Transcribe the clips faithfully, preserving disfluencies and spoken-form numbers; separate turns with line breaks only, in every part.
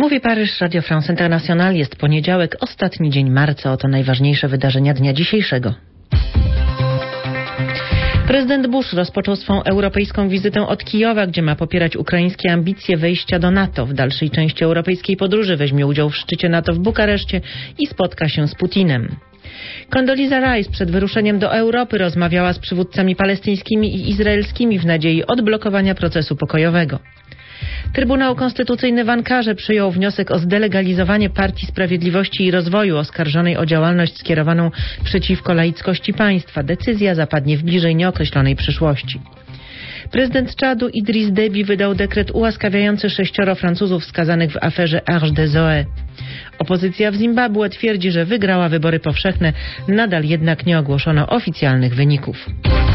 Mówi Paryż, Radio France International. Jest poniedziałek, ostatni dzień marca. Oto najważniejsze wydarzenia dnia dzisiejszego. Prezydent Bush rozpoczął swą europejską wizytę od Kijowa, gdzie ma popierać ukraińskie ambicje wejścia do NATO. W dalszej części europejskiej podróży weźmie udział w szczycie NATO w Bukareszcie i spotka się z Putinem. Condoleezza Rice przed wyruszeniem do Europy rozmawiała z przywódcami palestyńskimi i izraelskimi w nadziei odblokowania procesu pokojowego. Trybunał Konstytucyjny w Ankarze przyjął wniosek o zdelegalizowanie Partii Sprawiedliwości i Rozwoju oskarżonej o działalność skierowaną przeciwko laickości państwa. Decyzja zapadnie w bliżej nieokreślonej przyszłości. Prezydent Czadu Idris Deby wydał dekret ułaskawiający sześcioro Francuzów skazanych w aferze Arche de Zoé. Opozycja w Zimbabwe twierdzi, że wygrała wybory powszechne, nadal jednak nie ogłoszono oficjalnych wyników.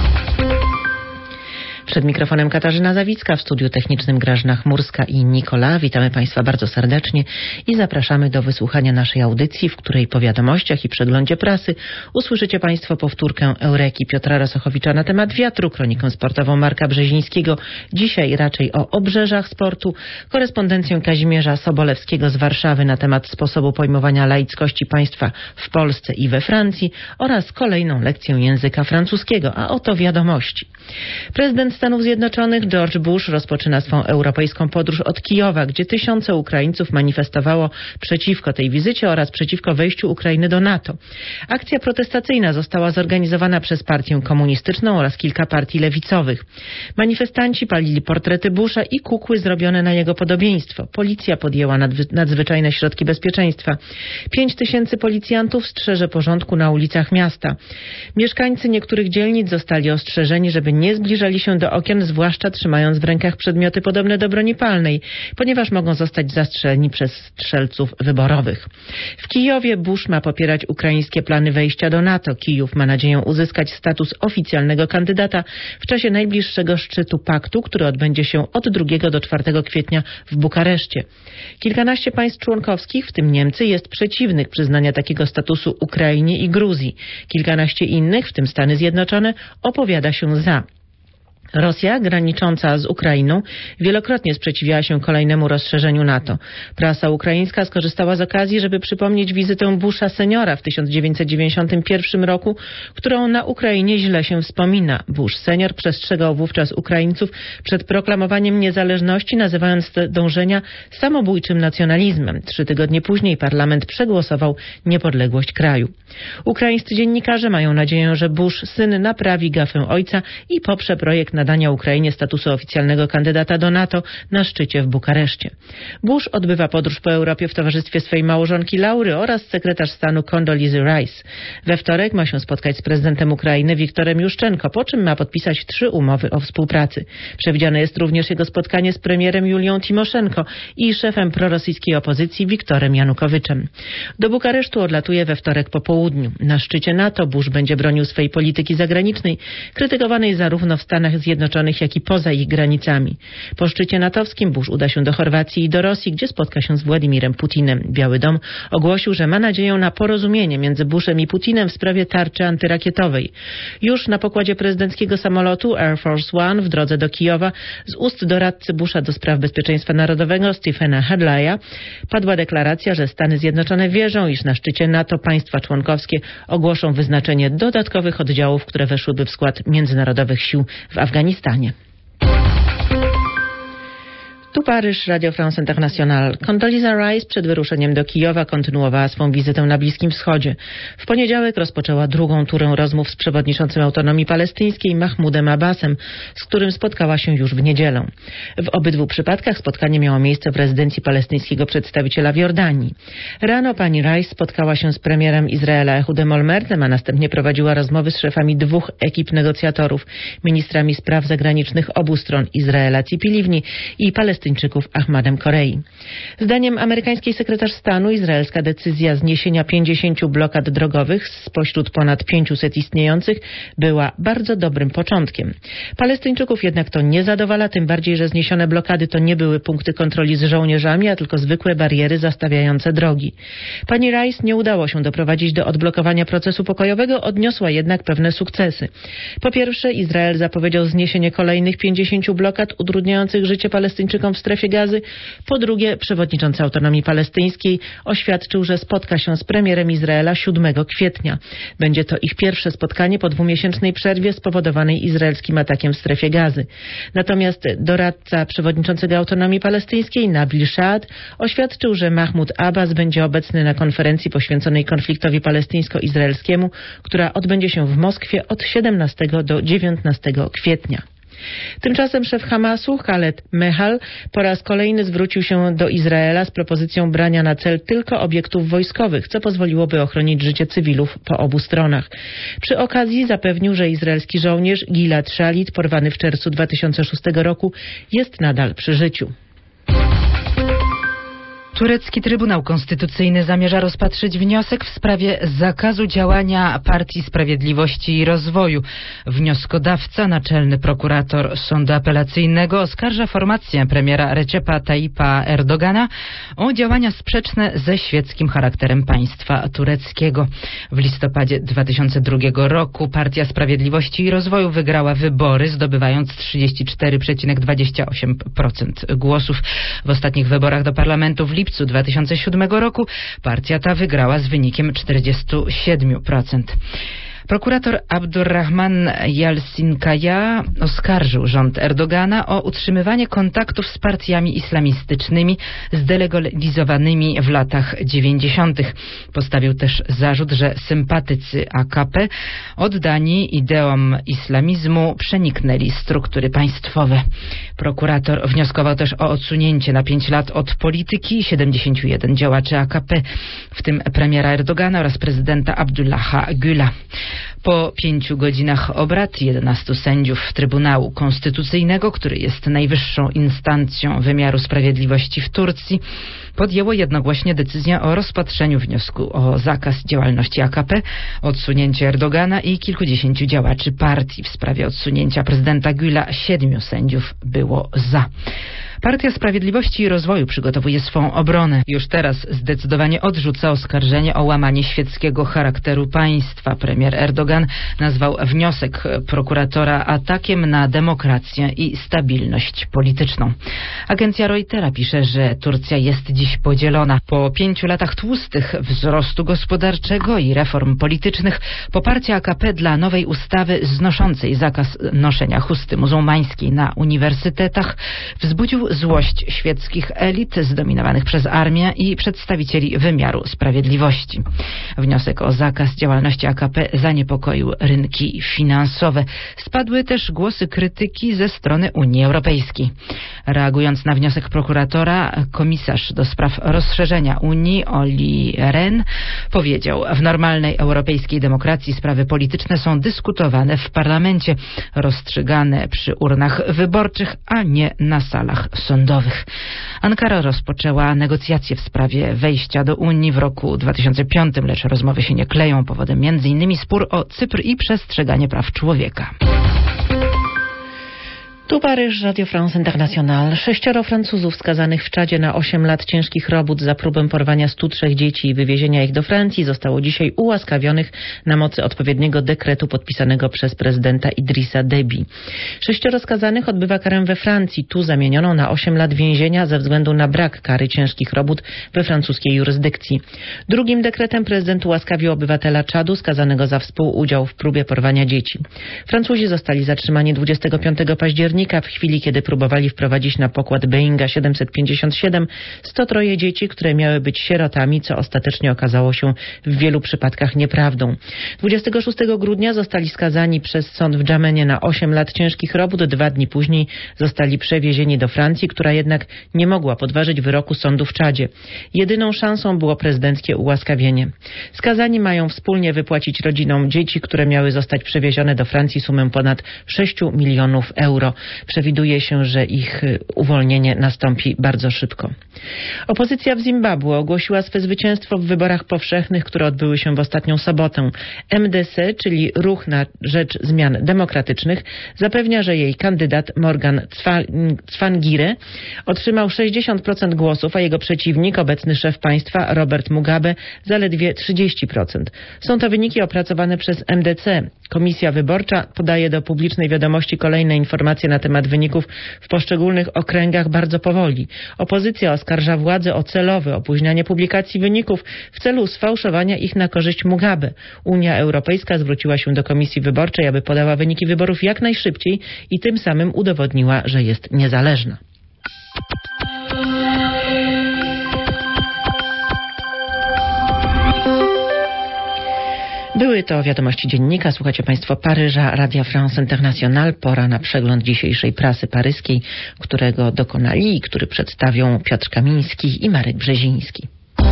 Przed mikrofonem Katarzyna Zawicka, w studiu technicznym Grażyna Chmurska i Nikola. Witamy Państwa bardzo serdecznie i zapraszamy do wysłuchania naszej audycji, w której po wiadomościach i przeglądzie prasy usłyszycie Państwo powtórkę Eureki Piotra Rosochowicza na temat wiatru, kronikę sportową Marka Brzezińskiego, dzisiaj raczej o obrzeżach sportu, korespondencję Kazimierza Sobolewskiego z Warszawy na temat sposobu pojmowania laickości państwa w Polsce i we Francji oraz kolejną lekcję języka francuskiego, a oto wiadomości. Prezydent Stanów Zjednoczonych George Bush rozpoczyna swą europejską podróż od Kijowa, gdzie tysiące Ukraińców manifestowało przeciwko tej wizycie oraz przeciwko wejściu Ukrainy do NATO. Akcja protestacyjna została zorganizowana przez partię komunistyczną oraz kilka partii lewicowych. Manifestanci palili portrety Busha i kukły zrobione na jego podobieństwo. Policja podjęła nadwy- nadzwyczajne środki bezpieczeństwa. Pięć tysięcy policjantów strzeże porządku na ulicach miasta. Mieszkańcy niektórych dzielnic zostali ostrzeżeni, żeby nie zbliżali się do okien, zwłaszcza trzymając w rękach przedmioty podobne do broni palnej, ponieważ mogą zostać zastrzeleni przez strzelców wyborowych. W Kijowie Bush ma popierać ukraińskie plany wejścia do NATO. Kijów ma nadzieję uzyskać status oficjalnego kandydata w czasie najbliższego szczytu paktu, który odbędzie się od drugiego do czwartego kwietnia w Bukareszcie. Kilkanaście państw członkowskich, w tym Niemcy, jest przeciwnych przyznania takiego statusu Ukrainie i Gruzji. Kilkanaście innych, w tym Stany Zjednoczone, opowiada się za. Rosja, granicząca z Ukrainą, wielokrotnie sprzeciwiała się kolejnemu rozszerzeniu NATO. Prasa ukraińska skorzystała z okazji, żeby przypomnieć wizytę Busha seniora w tysiąc dziewięćset dziewięćdziesiątym pierwszym roku, którą na Ukrainie źle się wspomina. Bush senior przestrzegał wówczas Ukraińców przed proklamowaniem niezależności, nazywając te dążenia samobójczym nacjonalizmem. Trzy tygodnie później parlament przegłosował niepodległość kraju. Ukraińscy dziennikarze mają nadzieję, że Bush syn naprawi gafę ojca i poprze projekt nadania Ukrainie statusu oficjalnego kandydata do NATO na szczycie w Bukareszcie. Bush odbywa podróż po Europie w towarzystwie swej małżonki Laury oraz sekretarz stanu Condoleezza Rice. We wtorek ma się spotkać z prezydentem Ukrainy Wiktorem Juszczenko, po czym ma podpisać trzy umowy o współpracy. Przewidziane jest również jego spotkanie z premierem Julią Timoszenko i szefem prorosyjskiej opozycji Wiktorem Janukowyczem. Do Bukaresztu odlatuje we wtorek po południu. Na szczycie NATO Bush będzie bronił swej polityki zagranicznej, krytykowanej zarówno w Stanach Zjednoczonych, jak i poza ich granicami. Po szczycie natowskim Bush uda się do Chorwacji i do Rosji, gdzie spotka się z Władimirem Putinem. Biały Dom ogłosił, że ma nadzieję na porozumienie między Bushem i Putinem w sprawie tarczy antyrakietowej. Już na pokładzie prezydenckiego samolotu Air Force One w drodze do Kijowa z ust doradcy Busha do spraw bezpieczeństwa narodowego Stephena Hadleya padła deklaracja, że Stany Zjednoczone wierzą, iż na szczycie NATO państwa członkowskie ogłoszą wyznaczenie dodatkowych oddziałów, które weszłyby w skład międzynarodowych sił w Afganistanie. Tu Paryż, Radio France International. Condoleezza Rice przed wyruszeniem do Kijowa kontynuowała swą wizytę na Bliskim Wschodzie. W poniedziałek rozpoczęła drugą turę rozmów z przewodniczącym Autonomii Palestyńskiej Mahmoudem Abbasem, z którym spotkała się już w niedzielę. W obydwu przypadkach spotkanie miało miejsce w rezydencji palestyńskiego przedstawiciela w Jordanii. Rano pani Rice spotkała się z premierem Izraela Ehudem Olmertem, a następnie prowadziła rozmowy z szefami dwóch ekip negocjatorów, ministrami spraw zagranicznych obu stron, Izraela Tzipi Livni i Palestyńczyków Ahmadem Korei. Zdaniem amerykańskiej sekretarz stanu izraelska decyzja zniesienia pięćdziesięciu blokad drogowych spośród ponad pięciuset istniejących była bardzo dobrym początkiem. Palestyńczyków jednak to nie zadowala, tym bardziej, że zniesione blokady to nie były punkty kontroli z żołnierzami, a tylko zwykłe bariery zastawiające drogi. Pani Rice nie udało się doprowadzić do odblokowania procesu pokojowego, odniosła jednak pewne sukcesy. Po pierwsze, Izrael zapowiedział zniesienie kolejnych pięćdziesięciu blokad utrudniających życie Palestyńczykom w w strefie Gazy. Po drugie, przewodniczący Autonomii Palestyńskiej oświadczył, że spotka się z premierem Izraela siódmego kwietnia. Będzie to ich pierwsze spotkanie po dwumiesięcznej przerwie spowodowanej izraelskim atakiem w strefie Gazy. Natomiast doradca przewodniczącego Autonomii Palestyńskiej Nabil Shad oświadczył, że Mahmoud Abbas będzie obecny na konferencji poświęconej konfliktowi palestyńsko-izraelskiemu, która odbędzie się w Moskwie od siedemnastego do dziewiętnastego kwietnia. Tymczasem szef Hamasu, Khaled Mehal, po raz kolejny zwrócił się do Izraela z propozycją brania na cel tylko obiektów wojskowych, co pozwoliłoby ochronić życie cywilów po obu stronach. Przy okazji zapewnił, że izraelski żołnierz Gilad Shalit, porwany w czerwcu dwa tysiące szóstego roku, jest nadal przy życiu.
Turecki Trybunał Konstytucyjny zamierza rozpatrzyć wniosek w sprawie zakazu działania Partii Sprawiedliwości i Rozwoju. Wnioskodawca, naczelny prokurator Sądu Apelacyjnego, oskarża formację premiera Recepa Tayyipa Erdogana o działania sprzeczne ze świeckim charakterem państwa tureckiego. W listopadzie dwa tysiące drugiego roku Partia Sprawiedliwości i Rozwoju wygrała wybory, zdobywając trzydzieści cztery przecinek dwadzieścia osiem procent głosów. W ostatnich wyborach do parlamentu w lipcu W lipcu dwa tysiące siódmego roku partia ta wygrała z wynikiem czterdzieści siedem procent. Prokurator Abdurrahman Yalcinkaya oskarżył rząd Erdogana o utrzymywanie kontaktów z partiami islamistycznymi zdelegalizowanymi w latach dziewięćdziesiątych. Postawił też zarzut, że sympatycy A K P oddani ideom islamizmu przeniknęli struktury państwowe. Prokurator wnioskował też o odsunięcie na pięć lat od polityki siedemdziesięciu jeden działaczy A K P, w tym premiera Erdogana oraz prezydenta Abdullaha Güla. Po pięciu godzinach obrad jedenastu sędziów Trybunału Konstytucyjnego, który jest najwyższą instancją wymiaru sprawiedliwości w Turcji, podjęło jednogłośnie decyzję o rozpatrzeniu wniosku o zakaz działalności A K P, odsunięcie Erdogana i kilkudziesięciu działaczy partii. W sprawie odsunięcia prezydenta Güla siedmiu sędziów było za. Partia Sprawiedliwości i Rozwoju przygotowuje swą obronę. Już teraz zdecydowanie odrzuca oskarżenie o łamanie świeckiego charakteru państwa. Premier Erdogan nazwał wniosek prokuratora atakiem na demokrację i stabilność polityczną. Agencja Reutera pisze, że Turcja jest dziś podzielona. Po pięciu latach tłustych wzrostu gospodarczego i reform politycznych poparcie A K P dla nowej ustawy znoszącej zakaz noszenia chusty muzułmańskiej na uniwersytetach wzbudził złość świeckich elit zdominowanych przez armię i przedstawicieli wymiaru sprawiedliwości. Wniosek o zakaz działalności A K P zaniepokoił rynki finansowe. Spadły też głosy krytyki ze strony Unii Europejskiej. Reagując na wniosek prokuratora, komisarz do spraw rozszerzenia Unii Olli Rehn powiedział: w normalnej europejskiej demokracji sprawy polityczne są dyskutowane w parlamencie, rozstrzygane przy urnach wyborczych, a nie na salach sądowych. Ankara rozpoczęła negocjacje w sprawie wejścia do Unii w roku dwa tysiące piątym, lecz rozmowy się nie kleją. Powodem między innymi spór o Cypr i przestrzeganie praw człowieka.
Tu Paryż, Radio France International. Sześcioro Francuzów skazanych w Czadzie na osiem lat ciężkich robót za próbę porwania stu trzech dzieci i wywiezienia ich do Francji zostało dzisiaj ułaskawionych na mocy odpowiedniego dekretu podpisanego przez prezydenta Idrissa Déby. Sześcioro skazanych odbywa karę we Francji, tu zamienioną na osiem lat więzienia ze względu na brak kary ciężkich robót we francuskiej jurysdykcji. Drugim dekretem prezydent ułaskawił obywatela Czadu skazanego za współudział w próbie porwania dzieci. Francuzi zostali zatrzymani dwudziestego piątego października w chwili, kiedy próbowali wprowadzić na pokład Boeinga siedemset pięćdziesiąt siedem sto trzy dzieci, które miały być sierotami, co ostatecznie okazało się w wielu przypadkach nieprawdą. dwudziestego szóstego grudnia zostali skazani przez sąd w Dżamenie na osiem lat ciężkich robót. Dwa dni później zostali przewiezieni do Francji, która jednak nie mogła podważyć wyroku sądu w Czadzie. Jedyną szansą było prezydenckie ułaskawienie. Skazani mają wspólnie wypłacić rodzinom dzieci, które miały zostać przewiezione do Francji, sumę ponad sześciu milionów euro. Przewiduje się, że ich uwolnienie nastąpi bardzo szybko. Opozycja w Zimbabwe ogłosiła swe zwycięstwo w wyborach powszechnych, które odbyły się w ostatnią sobotę. M D C, czyli Ruch na Rzecz Zmian Demokratycznych, zapewnia, że jej kandydat Morgan Tsvangirai otrzymał sześćdziesiąt procent głosów, a jego przeciwnik, obecny szef państwa Robert Mugabe, zaledwie trzydzieści procent. Są to wyniki opracowane przez M D C. Komisja Wyborcza podaje do publicznej wiadomości kolejne informacje na na temat wyników w poszczególnych okręgach bardzo powoli. Opozycja oskarża władze o celowe opóźnianie publikacji wyników w celu sfałszowania ich na korzyść Mugabe. Unia Europejska zwróciła się do Komisji Wyborczej, aby podała wyniki wyborów jak najszybciej i tym samym udowodniła, że jest niezależna. Były to wiadomości dziennika. Słuchacie Państwo Paryża, Radia France International. Pora na przegląd dzisiejszej prasy paryskiej, którego dokonali i który przedstawią Piotr Kamiński i Marek Brzeziński.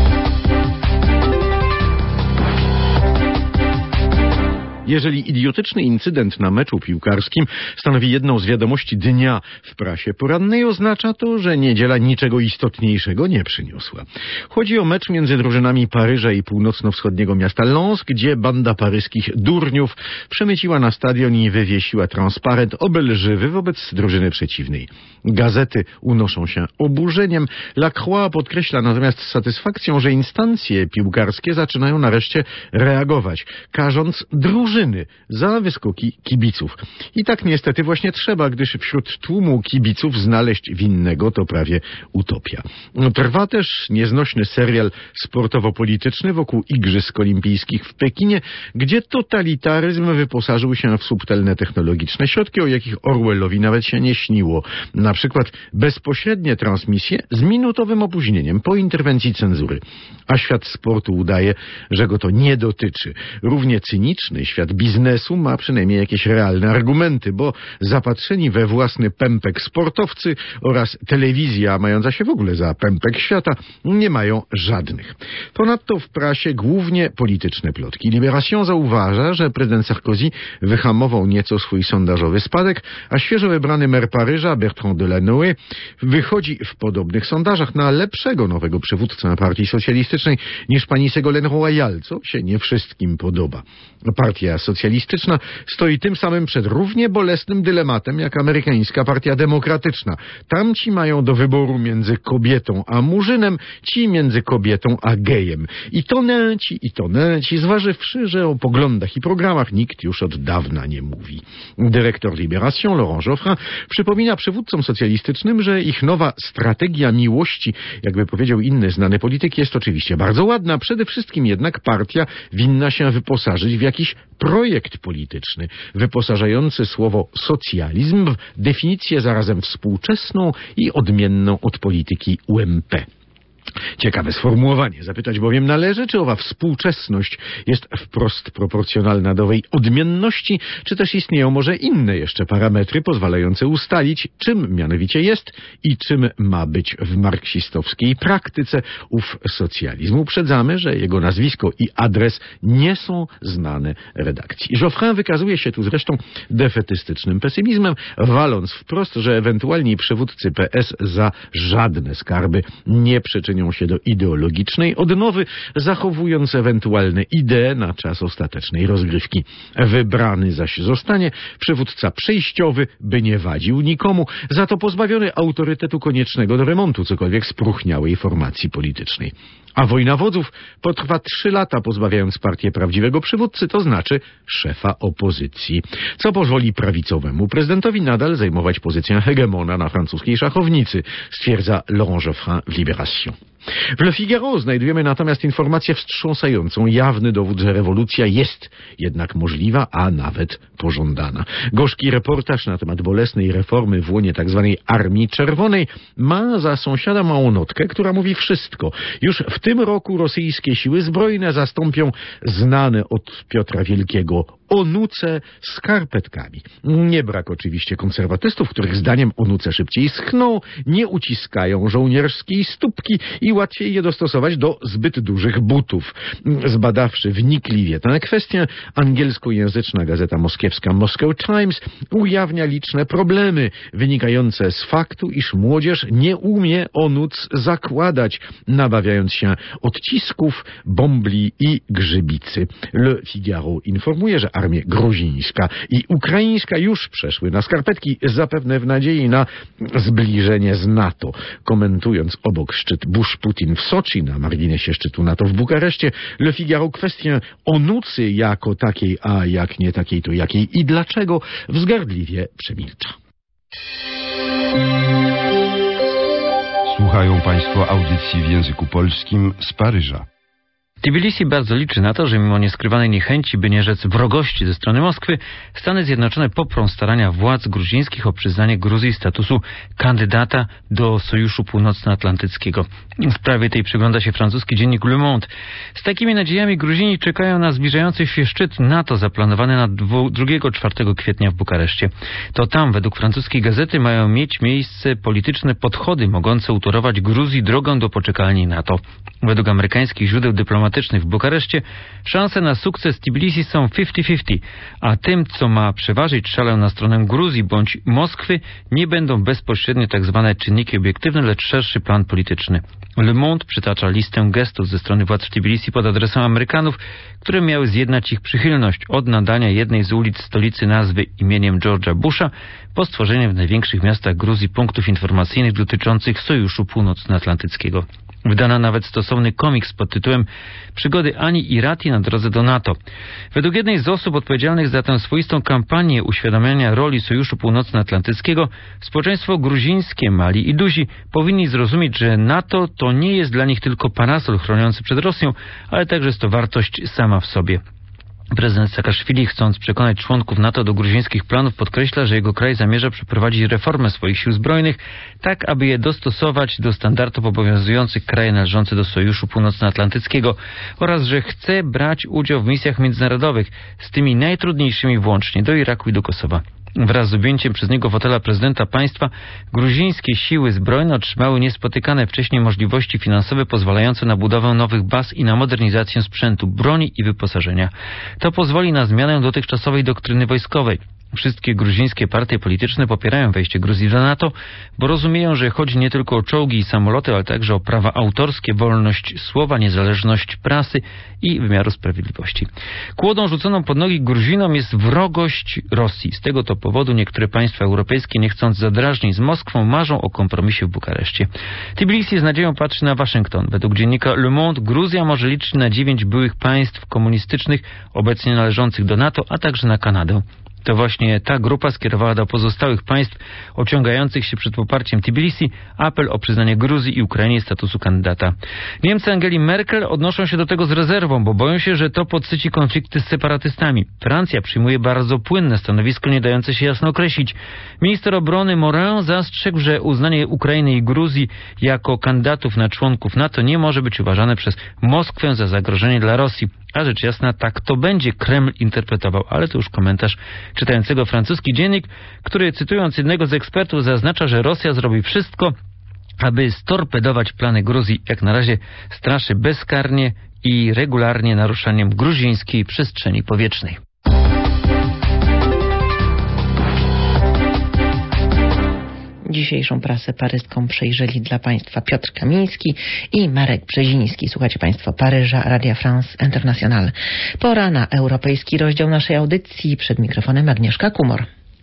Jeżeli idiotyczny incydent na meczu piłkarskim stanowi jedną z wiadomości dnia w prasie porannej, oznacza to, że niedziela niczego istotniejszego nie przyniosła. Chodzi o mecz między drużynami Paryża i północno-wschodniego miasta Lens, gdzie banda paryskich durniów przemyciła na stadion i wywiesiła transparent obelżywy wobec drużyny przeciwnej. Gazety unoszą się oburzeniem. La Croix podkreśla natomiast z satysfakcją, że instancje piłkarskie zaczynają nareszcie reagować, karząc drużyny za wyskoki kibiców. I tak niestety właśnie trzeba, gdyż wśród tłumu kibiców znaleźć winnego to prawie utopia. Trwa też nieznośny serial sportowo-polityczny wokół Igrzysk Olimpijskich w Pekinie, gdzie totalitaryzm wyposażył się w subtelne technologiczne środki, o jakich Orwellowi nawet się nie śniło. Na przykład bezpośrednie transmisje z minutowym opóźnieniem po interwencji cenzury. A świat sportu udaje, że go to nie dotyczy. Równie cyniczny świat biznesu ma przynajmniej jakieś realne argumenty, bo zapatrzeni we własny pępek sportowcy oraz telewizja mająca się w ogóle za pępek świata nie mają żadnych. Ponadto w prasie głównie polityczne plotki. Libération zauważa, że prezydent Sarkozy wyhamował nieco swój sondażowy spadek, a świeżo wybrany mer Paryża Bertrand Delanoë wychodzi w podobnych sondażach na lepszego nowego przywódcę partii socjalistycznej niż pani Ségolène Royal, co się nie wszystkim podoba. Partia socjalistyczna stoi tym samym przed równie bolesnym dylematem jak amerykańska partia demokratyczna. Tamci mają do wyboru między kobietą a murzynem, ci między kobietą a gejem. I to nęci, i to nęci, zważywszy, że o poglądach i programach nikt już od dawna nie mówi. Dyrektor Libération, Laurent Geoffrin, przypomina przywódcom socjalistycznym, że ich nowa strategia miłości, jakby powiedział inny znany polityk, jest oczywiście bardzo ładna. Przede wszystkim jednak partia winna się wyposażyć w jakiś projekt polityczny, wyposażający słowo socjalizm w definicję zarazem współczesną i odmienną od polityki U M P. Ciekawe sformułowanie. Zapytać bowiem należy, czy owa współczesność jest wprost proporcjonalna do owej odmienności, czy też istnieją może inne jeszcze parametry pozwalające ustalić, czym mianowicie jest i czym ma być w marksistowskiej praktyce ów socjalizm. Uprzedzamy, że jego nazwisko i adres nie są znane redakcji. Geoffrin wykazuje się tu zresztą defetystycznym pesymizmem, waląc wprost, że ewentualni przywódcy P S za żadne skarby nie przyczynią się do ideologicznej odnowy, zachowując ewentualne idee na czas ostatecznej rozgrywki. Wybrany zaś zostanie przywódca przejściowy, by nie wadził nikomu, za to pozbawiony autorytetu koniecznego do remontu cokolwiek spróchniałej formacji politycznej. A wojna wodzów potrwa trzy lata, pozbawiając partię prawdziwego przywódcy, to znaczy szefa opozycji, co pozwoli prawicowemu prezydentowi nadal zajmować pozycję hegemona na francuskiej szachownicy, stwierdza Laurent Geoffrin w Libération. W Le Figaro znajdujemy natomiast informację wstrząsającą, jawny dowód, że rewolucja jest jednak możliwa, a nawet pożądana. Gorzki reportaż na temat bolesnej reformy w łonie tzw. Armii Czerwonej ma za sąsiada małą notkę, która mówi wszystko. Już w tym roku rosyjskie siły zbrojne zastąpią znane od Piotra Wielkiego onuce skarpetkami. Nie brak oczywiście konserwatystów, których zdaniem onuce szybciej schną, nie uciskają żołnierskiej stópki i łatwiej je dostosować do zbyt dużych butów. Zbadawszy wnikliwie tę kwestię, angielskojęzyczna gazeta moskiewska Moscow Times ujawnia liczne problemy wynikające z faktu, iż młodzież nie umie onuc zakładać, nabawiając się odcisków, bombli i grzybicy. Le Figaro informuje, że armie gruzińska i ukraińska już przeszły na skarpetki, zapewne w nadziei na zbliżenie z NATO. Komentując obok szczyt Bush-Putin w Soczi, na marginesie szczytu NATO w Bukareszcie, Le Figaro kwestię onucy jako takiej, a jak nie takiej, to jakiej i dlaczego wzgardliwie przemilcza.
Słuchają Państwo audycji w języku polskim z Paryża.
Tbilisi bardzo liczy na to, że mimo nieskrywanej niechęci, by nie rzec wrogości ze strony Moskwy, Stany Zjednoczone poprą starania władz gruzińskich o przyznanie Gruzji statusu kandydata do Sojuszu Północnoatlantyckiego. W sprawie tej przygląda się francuski dziennik Le Monde. Z takimi nadziejami Gruzini czekają na zbliżający się szczyt NATO zaplanowany na drugiego do czwartego kwietnia w Bukareszcie. To tam, według francuskiej gazety, mają mieć miejsce polityczne podchody mogące utorować Gruzji drogę do poczekalni NATO. Według amerykańskich źródeł dyplomatycznych w Bukareszcie szanse na sukces Tbilisi są pięćdziesiąt pięćdziesiąt, a tym, co ma przeważyć szalę na stronę Gruzji bądź Moskwy, nie będą bezpośrednio tak zwane czynniki obiektywne, lecz szerszy plan polityczny. Le Monde przytacza listę gestów ze strony władz Tbilisi pod adresem Amerykanów, które miały zjednać ich przychylność od nadania jednej z ulic stolicy nazwy imieniem George'a Busha po stworzenie w największych miastach Gruzji punktów informacyjnych dotyczących Sojuszu Północnoatlantyckiego. Wydano nawet stosowny komiks pod tytułem Przygody Ani i Rati na drodze do NATO. Według jednej z osób odpowiedzialnych za tę swoistą kampanię uświadamiania roli Sojuszu Północnoatlantyckiego, społeczeństwo gruzińskie, Mali i Duzi powinni zrozumieć, że NATO to nie jest dla nich tylko parasol chroniący przed Rosją, ale także jest to wartość sama w sobie. Prezydent Saakaszwili, chcąc przekonać członków NATO do gruzińskich planów, podkreśla, że jego kraj zamierza przeprowadzić reformę swoich sił zbrojnych, tak aby je dostosować do standardów obowiązujących kraje należące do Sojuszu Północnoatlantyckiego oraz że chce brać udział w misjach międzynarodowych, z tymi najtrudniejszymi włącznie, do Iraku i do Kosowa. Wraz z objęciem przez niego fotela prezydenta państwa, gruzińskie siły zbrojne otrzymały niespotykane wcześniej możliwości finansowe pozwalające na budowę nowych baz i na modernizację sprzętu, broni i wyposażenia. To pozwoli na zmianę dotychczasowej doktryny wojskowej. Wszystkie gruzińskie partie polityczne popierają wejście Gruzji do NATO, bo rozumieją, że chodzi nie tylko o czołgi i samoloty, ale także o prawa autorskie, wolność słowa, niezależność prasy i wymiaru sprawiedliwości. Kłodą rzuconą pod nogi Gruzinom jest wrogość Rosji. Z tego to powodu niektóre państwa europejskie, nie chcąc zadrażnień z Moskwą, marzą o kompromisie w Bukareszcie. Tbilisi z nadzieją patrzy na Waszyngton. Według dziennika Le Monde Gruzja może liczyć na dziewięć byłych państw komunistycznych, obecnie należących do NATO, a także na Kanadę. To właśnie ta grupa skierowała do pozostałych państw ociągających się przed poparciem Tbilisi apel o przyznanie Gruzji i Ukrainie statusu kandydata. Niemcy Angeli Merkel odnoszą się do tego z rezerwą, bo boją się, że to podsyci konflikty z separatystami. Francja przyjmuje bardzo płynne stanowisko, nie dające się jasno określić. Minister obrony Morin zastrzegł, że uznanie Ukrainy i Gruzji jako kandydatów na członków NATO nie może być uważane przez Moskwę za zagrożenie dla Rosji. A rzecz jasna, tak to będzie Kreml interpretował, ale to już komentarz czytającego francuski dziennik, który cytując jednego z ekspertów zaznacza, że Rosja zrobi wszystko, aby storpedować plany Gruzji. Jak na razie straszy bezkarnie i regularnie naruszaniem gruzińskiej przestrzeni powietrznej.
Dzisiejszą prasę paryską przejrzeli dla Państwa Piotr Kamiński i Marek Brzeziński. Słuchacie Państwo Paryża, Radia France International. Pora na europejski rozdział naszej audycji. Przed mikrofonem Agnieszka Kumor.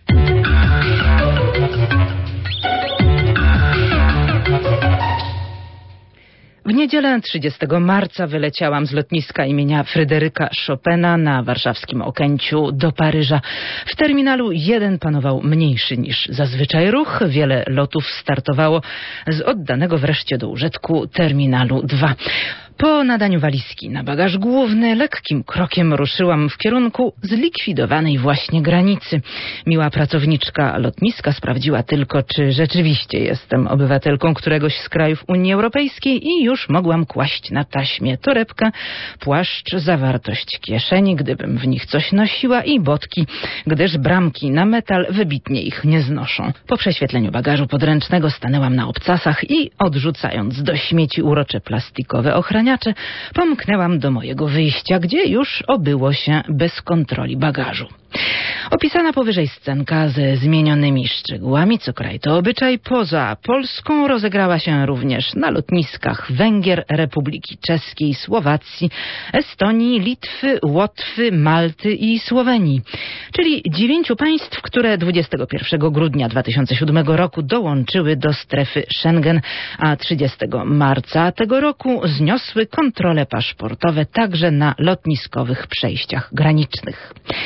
W niedzielę trzydziestego marca wyleciałam z lotniska imienia Fryderyka Chopina na warszawskim Okęciu do Paryża. W terminalu jeden panował mniejszy niż zazwyczaj ruch. Wiele lotów startowało z oddanego wreszcie do użytku terminalu dwa. Po nadaniu walizki na bagaż główny lekkim krokiem ruszyłam w kierunku zlikwidowanej właśnie granicy. Miła pracowniczka lotniska sprawdziła tylko, czy rzeczywiście jestem obywatelką któregoś z krajów Unii Europejskiej i już mogłam kłaść na taśmie torebkę, płaszcz, zawartość kieszeni, gdybym w nich coś nosiła i botki, gdyż bramki na metal wybitnie ich nie znoszą. Po prześwietleniu bagażu podręcznego stanęłam na obcasach i odrzucając do śmieci urocze plastikowe ochraniacze, pomknęłam do mojego wyjścia, gdzie już obyło się bez kontroli bagażu. Opisana powyżej scenka ze zmienionymi szczegółami, co kraj to obyczaj, poza Polską rozegrała się również na lotniskach Węgier, Republiki Czeskiej, Słowacji, Estonii, Litwy, Łotwy, Malty i Słowenii, czyli dziewięciu państw, które dwudziestego pierwszego grudnia dwa tysiące siódmego roku dołączyły do strefy Schengen, a trzydziestego marca tego roku zniosły kontrole paszportowe także na lotniskowych przejściach granicznych.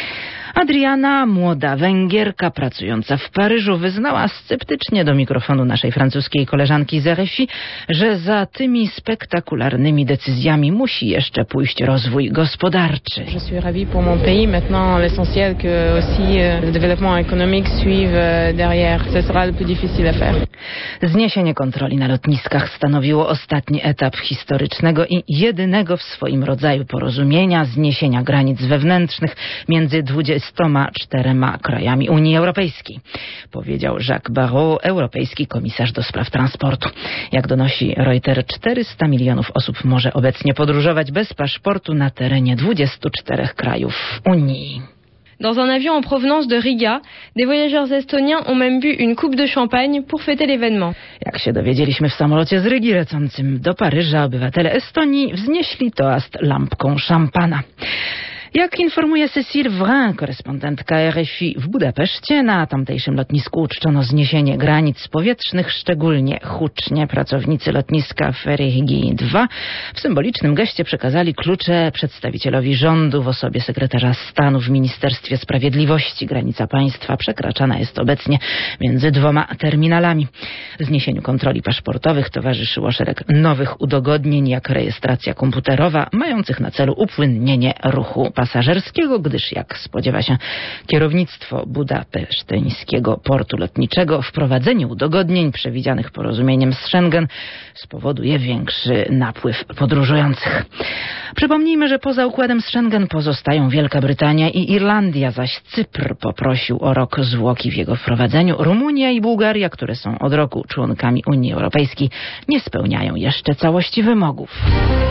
Adriana, młoda Węgierka pracująca w Paryżu, wyznała sceptycznie do mikrofonu naszej francuskiej koleżanki z R F I, że za tymi spektakularnymi decyzjami musi jeszcze pójść rozwój gospodarczy.
Je suis ravie pour mon pays. Maintenant, l'essentiel que aussi le développement économique suive derrière. Ce sera le plus difficile à faire.
Zniesienie kontroli na lotniskach stanowiło ostatni etap historycznego i jedynego w swoim rodzaju porozumienia zniesienia granic wewnętrznych między dwudziestoma czterema krajami Unii Europejskiej, powiedział Jacques Barrot, europejski komisarz do spraw transportu. Jak donosi Reuters, czterysta milionów osób może obecnie podróżować bez paszportu na terenie dwudziestu czterech krajów Unii.
Dans un avion en provenance de Riga, des voyageurs estoniens ont même bu une coupe de champagne pour fêter l'événement.
Jak się dowiedzieliśmy w samolocie z Rygi lecącym do Paryża, obywatele Estonii wznieśli toast lampką szampana. Jak informuje Cécile Vrin, korespondentka R F I w Budapeszcie, na tamtejszym lotnisku uczczono zniesienie granic powietrznych. Szczególnie hucznie pracownicy lotniska Ferihigi dwa w symbolicznym geście przekazali klucze przedstawicielowi rządu w osobie sekretarza stanu w Ministerstwie Sprawiedliwości. Granica państwa przekraczana jest obecnie między dwoma terminalami. Zniesieniu kontroli paszportowych towarzyszyło szereg nowych udogodnień, jak rejestracja komputerowa, mających na celu upłynnienie ruchu pasażerskiego, gdyż, jak spodziewa się kierownictwo budapeszteńskiego portu lotniczego, wprowadzenie udogodnień przewidzianych porozumieniem z Schengen spowoduje większy napływ podróżujących. Przypomnijmy, że poza układem z Schengen pozostają Wielka Brytania i Irlandia, zaś Cypr poprosił o rok zwłoki w jego wprowadzeniu. Rumunia i Bułgaria, które są od roku członkami Unii Europejskiej, nie spełniają jeszcze całości wymogów.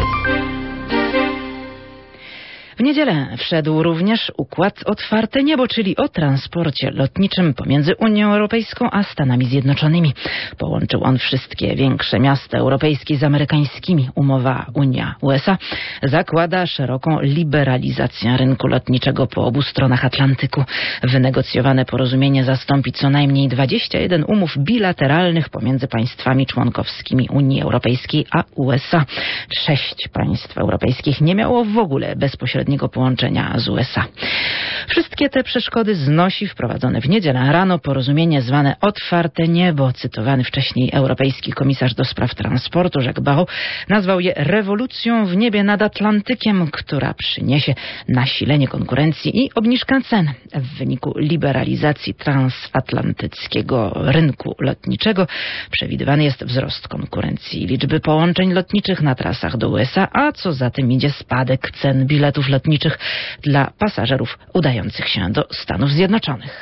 W niedzielę wszedł również układ Otwarte Niebo, czyli o transporcie lotniczym pomiędzy Unią Europejską a Stanami Zjednoczonymi. Połączył on wszystkie większe miasta europejskie z amerykańskimi. Umowa Unia-U S A zakłada szeroką liberalizację rynku lotniczego po obu stronach Atlantyku. Wynegocjowane porozumienie zastąpi co najmniej dwadzieścia jeden umów bilateralnych pomiędzy państwami członkowskimi Unii Europejskiej a U S A. Sześć państw europejskich nie miało w ogóle bezpośredniego połączenia z U S A. Wszystkie te przeszkody znosi wprowadzone w niedzielę rano porozumienie zwane Otwarte Niebo. Cytowany wcześniej europejski komisarz do spraw transportu Jacques Barrot nazwał je rewolucją w niebie nad Atlantykiem, która przyniesie nasilenie konkurencji i obniżkę cen. W wyniku liberalizacji transatlantyckiego rynku lotniczego przewidywany jest wzrost konkurencji liczby połączeń lotniczych na trasach do U S A, a co za tym idzie spadek cen biletów lotniczych lotniczych dla pasażerów udających się do Stanów Zjednoczonych.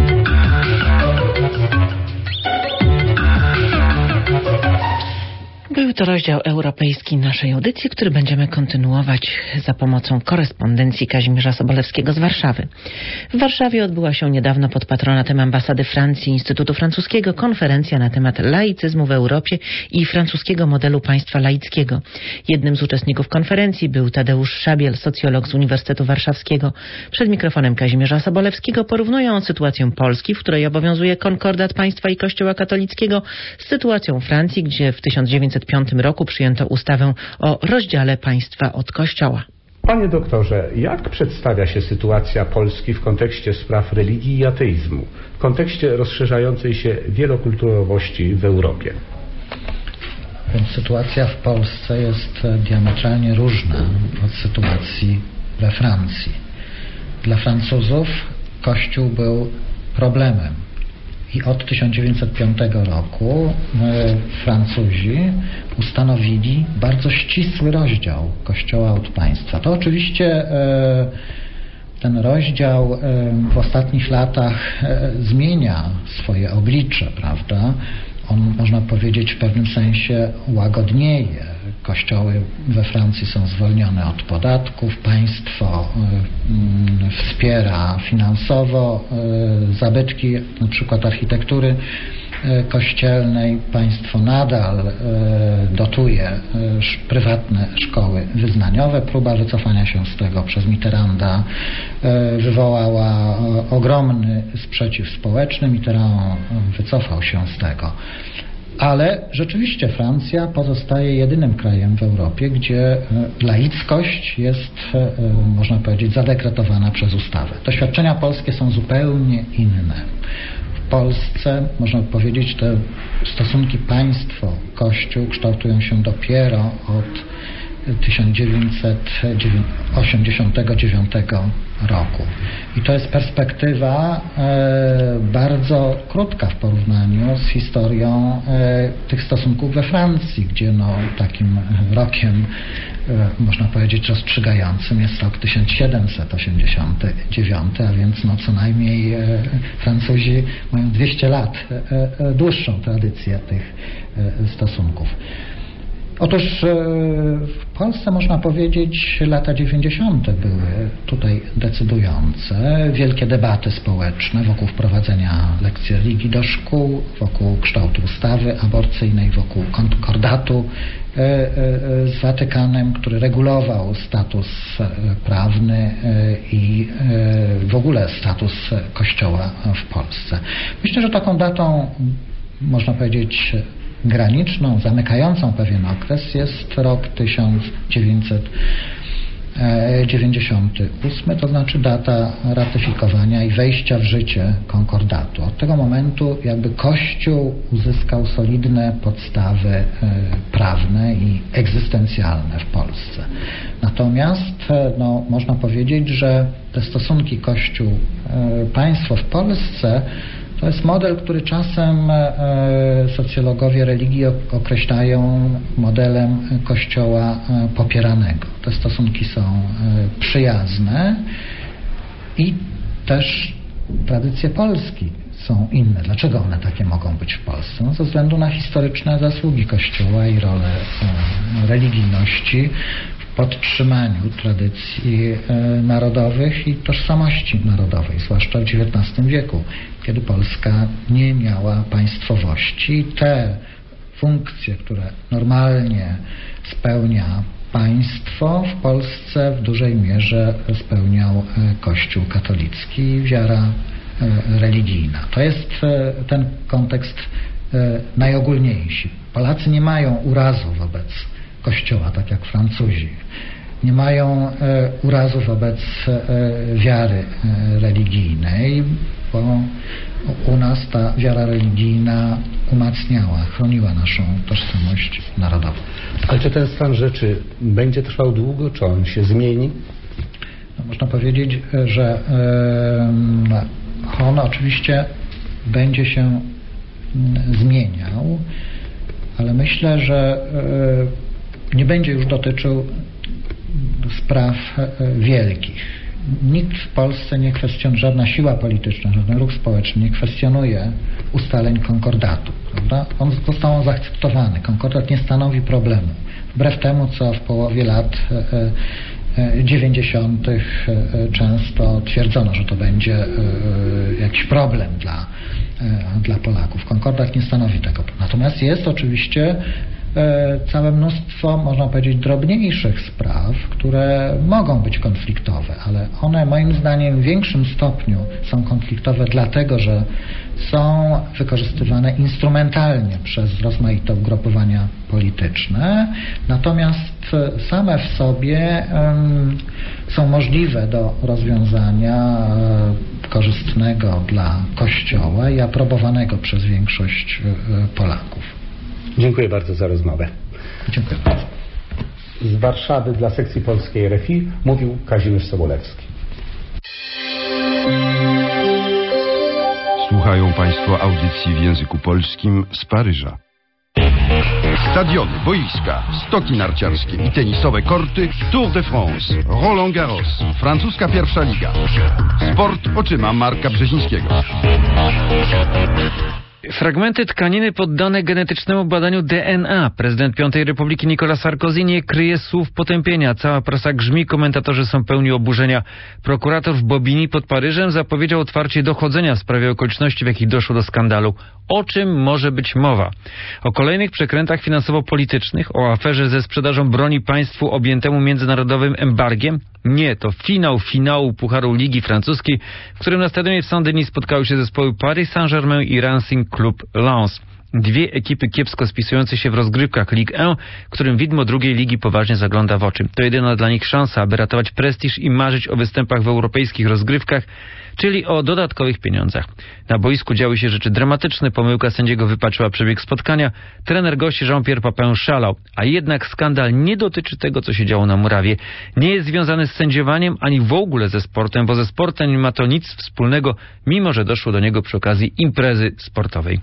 Był to rozdział europejski naszej audycji, który będziemy kontynuować za pomocą korespondencji Kazimierza Sobolewskiego z Warszawy. W Warszawie odbyła się niedawno pod patronatem ambasady Francji i Instytutu Francuskiego konferencja na temat laicyzmu w Europie i francuskiego modelu państwa laickiego. Jednym z uczestników konferencji był Tadeusz Szabiel, socjolog z Uniwersytetu Warszawskiego. Przed mikrofonem Kazimierza Sobolewskiego porównują sytuację Polski, w której obowiązuje konkordat państwa i Kościoła katolickiego, z sytuacją Francji, gdzie w tysiąc dziewięćset piątym roku przyjęto ustawę o rozdziale państwa od Kościoła.
Panie doktorze, jak przedstawia się sytuacja Polski w kontekście spraw religii i ateizmu, w kontekście rozszerzającej się wielokulturowości w Europie?
Więc sytuacja w Polsce jest diametralnie różna od sytuacji we Francji. Dla Francuzów Kościół był problemem. I od tysiąc dziewięćset piątego roku Francuzi ustanowili bardzo ścisły rozdział Kościoła od państwa. To oczywiście ten rozdział w ostatnich latach zmienia swoje oblicze, prawda? On, można powiedzieć, w pewnym sensie łagodnieje. Kościoły we Francji są zwolnione od podatków, państwo y, wspiera finansowo y, zabytki, na przykład architektury y, kościelnej. Państwo nadal y, dotuje y, prywatne szkoły wyznaniowe. Próba wycofania się z tego przez Mitterranda y, wywołała y, ogromny sprzeciw społeczny. Mitterrand wycofał się z tego. Ale rzeczywiście Francja pozostaje jedynym krajem w Europie, gdzie laickość jest, można powiedzieć, zadekretowana przez ustawę. Doświadczenia polskie są zupełnie inne. W Polsce, można powiedzieć, te stosunki państwo-kościół kształtują się dopiero od tysiąc dziewięćset osiemdziesiątego dziewiątego roku. I to jest perspektywa e, bardzo krótka w porównaniu z historią e, tych stosunków we Francji, gdzie no, takim rokiem, e, można powiedzieć, rozstrzygającym jest rok tysiąc siedemset osiemdziesiąty dziewiąty, a więc no, co najmniej e, Francuzi mają dwieście lat e, e, dłuższą tradycję tych e, stosunków. Otóż w Polsce, można powiedzieć, lata dziewięćdziesiąte były tutaj decydujące. Wielkie debaty społeczne wokół wprowadzenia lekcji religii do szkół, wokół kształtu ustawy aborcyjnej, wokół konkordatu z Watykanem, który regulował status prawny i w ogóle status Kościoła w Polsce. Myślę, że taką datą, można powiedzieć, graniczną, zamykającą pewien okres jest rok tysiąc dziewięćset dziewięćdziesiąty ósmy, to znaczy data ratyfikowania i wejścia w życie konkordatu. Od tego momentu jakby Kościół uzyskał solidne podstawy prawne i egzystencjalne w Polsce. Natomiast no, można powiedzieć, że te stosunki Kościół-państwo w Polsce to jest model, który czasem e, socjologowie religii określają modelem Kościoła e, popieranego. Te stosunki są e, przyjazne i też tradycje Polski są inne. Dlaczego one takie mogą być w Polsce? No, ze względu na historyczne zasługi Kościoła i rolę e, religijności w podtrzymaniu tradycji e, narodowych i tożsamości narodowej, zwłaszcza w dziewiętnastym wieku, kiedy Polska nie miała państwowości. Te funkcje, które normalnie spełnia państwo, w Polsce w dużej mierze spełniał Kościół katolicki i wiara religijna. To jest ten kontekst najogólniejszy. Polacy nie mają urazu wobec Kościoła, tak jak Francuzi. Nie mają urazu wobec wiary religijnej, bo u nas ta wiara religijna umacniała, chroniła naszą tożsamość narodową.
Ale czy ten stan rzeczy będzie trwał długo, czy on się zmieni?
No, można powiedzieć, że on oczywiście będzie się zmieniał, ale myślę, że nie będzie już dotyczył spraw wielkich. Nikt w Polsce nie kwestionuje, żadna siła polityczna, żaden ruch społeczny nie kwestionuje ustaleń konkordatu. Prawda? On został zaakceptowany. Konkordat nie stanowi problemu. Wbrew temu, co w połowie lat dziewięćdziesiątych często twierdzono, że to będzie jakiś problem dla, dla Polaków. Konkordat nie stanowi tego. Natomiast jest oczywiście całe mnóstwo, można powiedzieć, drobniejszych spraw, które mogą być konfliktowe, ale one moim zdaniem w większym stopniu są konfliktowe dlatego, że są wykorzystywane instrumentalnie przez rozmaite ugrupowania polityczne, natomiast same w sobie um, są możliwe do rozwiązania um, korzystnego dla Kościoła i aprobowanego przez większość um, Polaków.
Dziękuję bardzo za rozmowę.
Dziękuję bardzo.
Z Warszawy dla sekcji polskiej R F I mówił Kazimierz Sobolewski.
Słuchają Państwo audycji w języku polskim z Paryża. Stadiony, boiska, stoki narciarskie i tenisowe korty, Tour de France, Roland Garros, francuska pierwsza liga. Sport oczyma Marka Brzezińskiego.
Fragmenty tkaniny poddane genetycznemu badaniu D N A. Prezydent Piątej Republiki Nicolas Sarkozy nie kryje słów potępienia. Cała prasa grzmi, komentatorzy są pełni oburzenia. Prokurator w Bobigny pod Paryżem zapowiedział otwarcie dochodzenia w sprawie okoliczności, w jakich doszło do skandalu. O czym może być mowa? O kolejnych przekrętach finansowo-politycznych? O aferze ze sprzedażą broni państwu objętemu międzynarodowym embargiem? Nie, to finał finału Pucharu Ligi Francuskiej, w którym na stadionie w Saint-Denis spotkały się zespoły Paris Saint-Germain i Racing Club Lens. Dwie ekipy kiepsko spisujące się w rozgrywkach Ligue jeden, którym widmo drugiej ligi poważnie zagląda w oczy. To jedyna dla nich szansa, aby ratować prestiż i marzyć o występach w europejskich rozgrywkach, czyli o dodatkowych pieniądzach. Na boisku działy się rzeczy dramatyczne, pomyłka sędziego wypaczyła przebieg spotkania, trener gości Jean-Pierre Papin szalał, a jednak skandal nie dotyczy tego, co się działo na murawie. Nie jest związany z sędziowaniem, ani w ogóle ze sportem, bo ze sportem nie ma to nic wspólnego, mimo że doszło do niego przy okazji imprezy sportowej.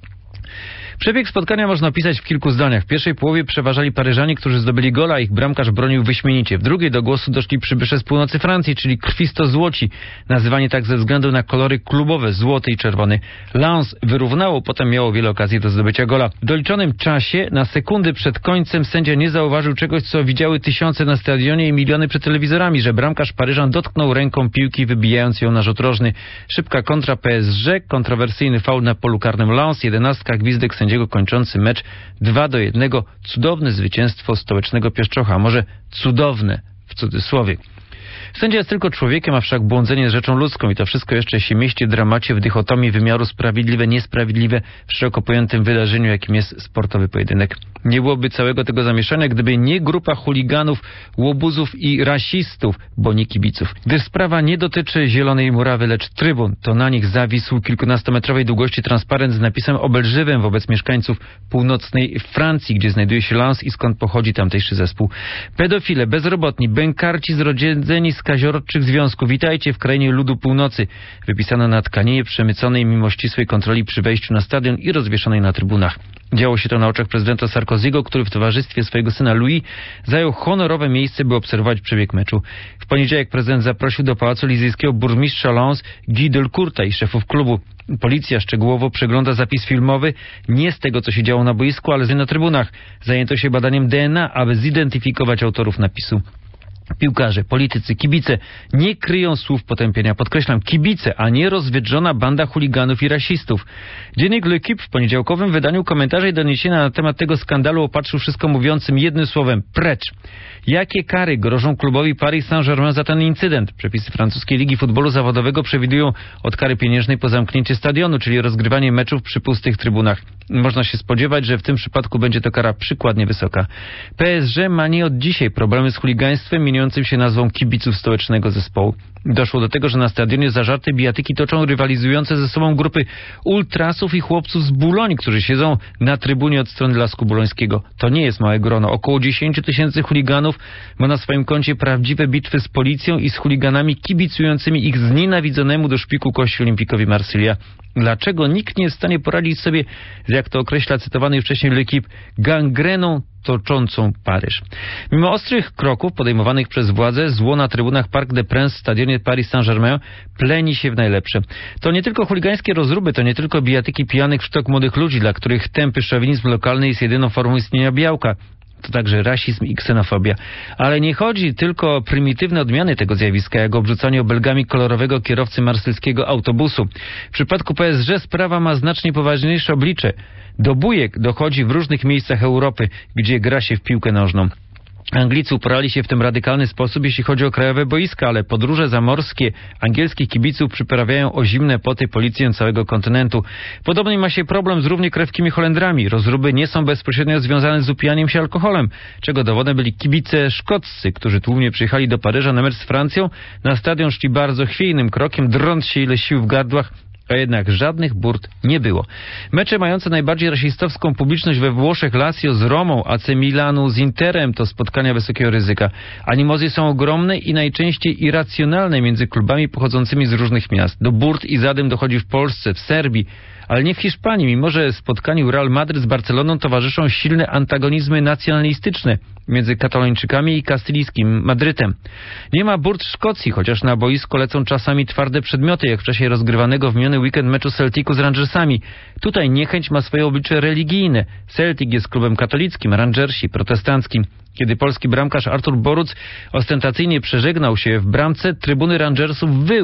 Przebieg spotkania można opisać w kilku zdaniach. W pierwszej połowie przeważali Paryżanie, którzy zdobyli gola, a ich bramkarz bronił wyśmienicie. W drugiej do głosu doszli przybysze z północy Francji, czyli krwisto-złoci, nazywani tak ze względu na kolory klubowe, złoty i czerwony. Lens wyrównało, potem miało wiele okazji do zdobycia gola. W doliczonym czasie, na sekundy przed końcem, sędzia nie zauważył czegoś, co widziały tysiące na stadionie i miliony przed telewizorami, że bramkarz Paryżan dotknął ręką piłki, wybijając ją na rzut rożny. Szybka kontra P S G, kontrowersyjny faul na polu karnym Lens, jedenastka, gwizdek sędziego kończący mecz dwa do jednego. Cudowne zwycięstwo stołecznego Pieszczocha. Może cudowne w cudzysłowie. Sędzia jest tylko człowiekiem, a wszak błądzenie jest rzeczą ludzką i to wszystko jeszcze się mieści w dramacie, w dychotomii wymiaru sprawiedliwe, niesprawiedliwe w szeroko pojętym wydarzeniu, jakim jest sportowy pojedynek. Nie byłoby całego tego zamieszania, gdyby nie grupa chuliganów, łobuzów i rasistów, bo nie kibiców. Gdyż sprawa nie dotyczy Zielonej Murawy, lecz trybun. To na nich zawisł kilkunastometrowej długości transparent z napisem obelżywym wobec mieszkańców północnej Francji, gdzie znajduje się Lens i skąd pochodzi tamtejszy zespół. Pedofile, bezrobotni, bękarci zrodzeni z kazirodczych związków. Witajcie w krainie ludu północy. Wypisano na tkaninie przemyconej mimo ścisłej kontroli przy wejściu na stadion i rozwieszonej na trybunach. Działo się to na oczach prezydenta Sarkozy'ego, który w towarzystwie swojego syna Louis zajął honorowe miejsce, by obserwować przebieg meczu. W poniedziałek prezydent zaprosił do Pałacu Elizejskiego burmistrza Lens Guy Delcourta i szefów klubu. Policja szczegółowo przegląda zapis filmowy nie z tego, co się działo na boisku, ale z na trybunach. Zajęto się badaniem D N A, aby zidentyfikować autorów napisu. Piłkarze, politycy, kibice nie kryją słów potępienia. Podkreślam, kibice, a nie rozwydrzona banda chuliganów i rasistów. Dziennik L'Équipe w poniedziałkowym wydaniu komentarza i doniesienia na temat tego skandalu opatrzył wszystko mówiącym jednym słowem – precz. Jakie kary grożą klubowi Paris Saint-Germain za ten incydent? Przepisy francuskiej ligi futbolu zawodowego przewidują od kary pieniężnej po zamknięcie stadionu, czyli rozgrywanie meczów przy pustych trybunach. Można się spodziewać, że w tym przypadku będzie to kara przykładnie wysoka. P S G ma nie od dzisiaj problemy z chuligaństwem mieniącym się nazwą kibiców stołecznego zespołu. Doszło do tego, że na stadionie zażarte bijatyki toczą rywalizujące ze sobą grupy ultrasów i chłopców z Boulogne, którzy siedzą na trybunie od strony Lasku Bulońskiego. To nie jest małe grono. Około dziesięć tysięcy chuliganów ma na swoim koncie prawdziwe bitwy z policją i z chuliganami kibicującymi ich znienawidzonemu do szpiku kości Olimpikowi Marsylia. Dlaczego nikt nie jest w stanie poradzić sobie, jak to określa cytowany wcześniej L'Équipe, gangreną toczącą Paryż. Mimo ostrych kroków podejmowanych przez władze, zło na trybunach Parc des Princes w stadionie Paris Saint-Germain pleni się w najlepsze. To nie tylko chuligańskie rozruby, to nie tylko bijatyki pijanych w sztok młodych ludzi, dla których tępy szowinizm lokalny jest jedyną formą istnienia białka. To także rasizm i ksenofobia. Ale nie chodzi tylko o prymitywne odmiany tego zjawiska, jak obrzucanie obelgami kolorowego kierowcy marsylskiego autobusu. W przypadku P S G sprawa ma znacznie poważniejsze oblicze. Do bujek dochodzi w różnych miejscach Europy, gdzie gra się w piłkę nożną. Anglicy uporali się w tym radykalny sposób, jeśli chodzi o krajowe boiska, ale podróże zamorskie angielskich kibiców przyprawiają o zimne poty policję całego kontynentu. Podobnie ma się problem z równiekrewkimi Holendrami. Rozruby nie są bezpośrednio związane z upijaniem się alkoholem, czego dowodem byli kibice szkoccy, którzy tłumnie przyjechali do Paryża na mecz z Francją. Na stadion szli bardzo chwiejnym krokiem, drąc się ile sił w gardłach, a jednak żadnych burt nie było. Mecze mające najbardziej rasistowską publiczność we Włoszech, Lazio z Romą, A C Milanu z Interem, to spotkania wysokiego ryzyka. Animozje są ogromne i najczęściej irracjonalne między klubami pochodzącymi z różnych miast. Do burt i zadym dochodzi w Polsce, w Serbii, ale nie w Hiszpanii, mimo że spotkaniu Real Madryt z Barceloną towarzyszą silne antagonizmy nacjonalistyczne między katalończykami i kastylijskim Madrytem. Nie ma burt w Szkocji, chociaż na boisko lecą czasami twarde przedmioty, jak w czasie rozgrywanego w miniony weekend meczu Celticu z Rangersami. Tutaj niechęć ma swoje oblicze religijne. Celtic jest klubem katolickim, Rangersi protestanckim. Kiedy polski bramkarz Artur Boruc ostentacyjnie przeżegnał się w bramce, trybuny Rangersów wyły.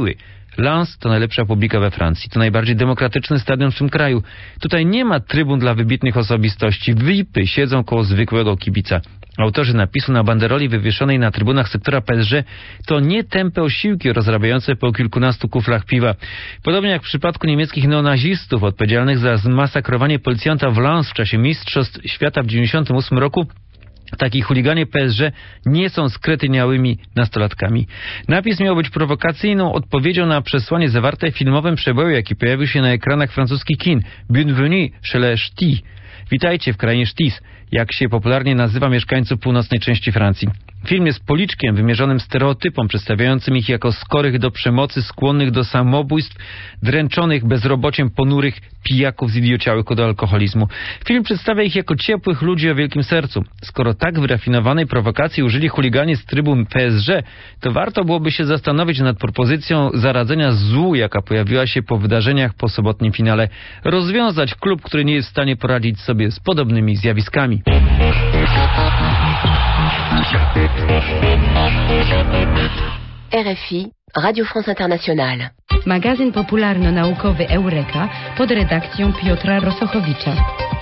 Lens to najlepsza publika we Francji. To najbardziej demokratyczny stadion w tym kraju. Tutaj nie ma trybun dla wybitnych osobistości. V I P y siedzą koło zwykłego kibica. Autorzy napisu na banderoli wywieszonej na trybunach sektora P S G to nie tępe osiłki rozrabiające po kilkunastu kuflach piwa. Podobnie jak w przypadku niemieckich neonazistów odpowiedzialnych za zmasakrowanie policjanta w Lens w czasie Mistrzostw Świata w dziewięćdziesiątym ósmym roku, taki chuliganie P S G nie są skretyniałymi nastolatkami. Napis miał być prowokacyjną odpowiedzią na przesłanie zawarte w filmowym przeboju, jaki pojawił się na ekranach francuskich kin. Bienvenue chez les Ch'tis. Witajcie w krainie Ch'tis, jak się popularnie nazywa mieszkańców północnej części Francji. Film jest policzkiem wymierzonym stereotypom, przedstawiającym ich jako skorych do przemocy, skłonnych do samobójstw, dręczonych bezrobociem, ponurych pijaków zidiociałych do alkoholizmu. Film przedstawia ich jako ciepłych ludzi o wielkim sercu. Skoro tak wyrafinowanej prowokacji użyli chuliganie z trybun P S G, to warto byłoby się zastanowić nad propozycją zaradzenia złu, jaka pojawiła się po wydarzeniach po sobotnim finale. Rozwiązać klub, który nie jest w stanie poradzić sobie z podobnymi zjawiskami.
R F I, Radio France Internationale.
Magazyn popularno-naukowy Eureka pod redakcją Piotra Rosochowicza.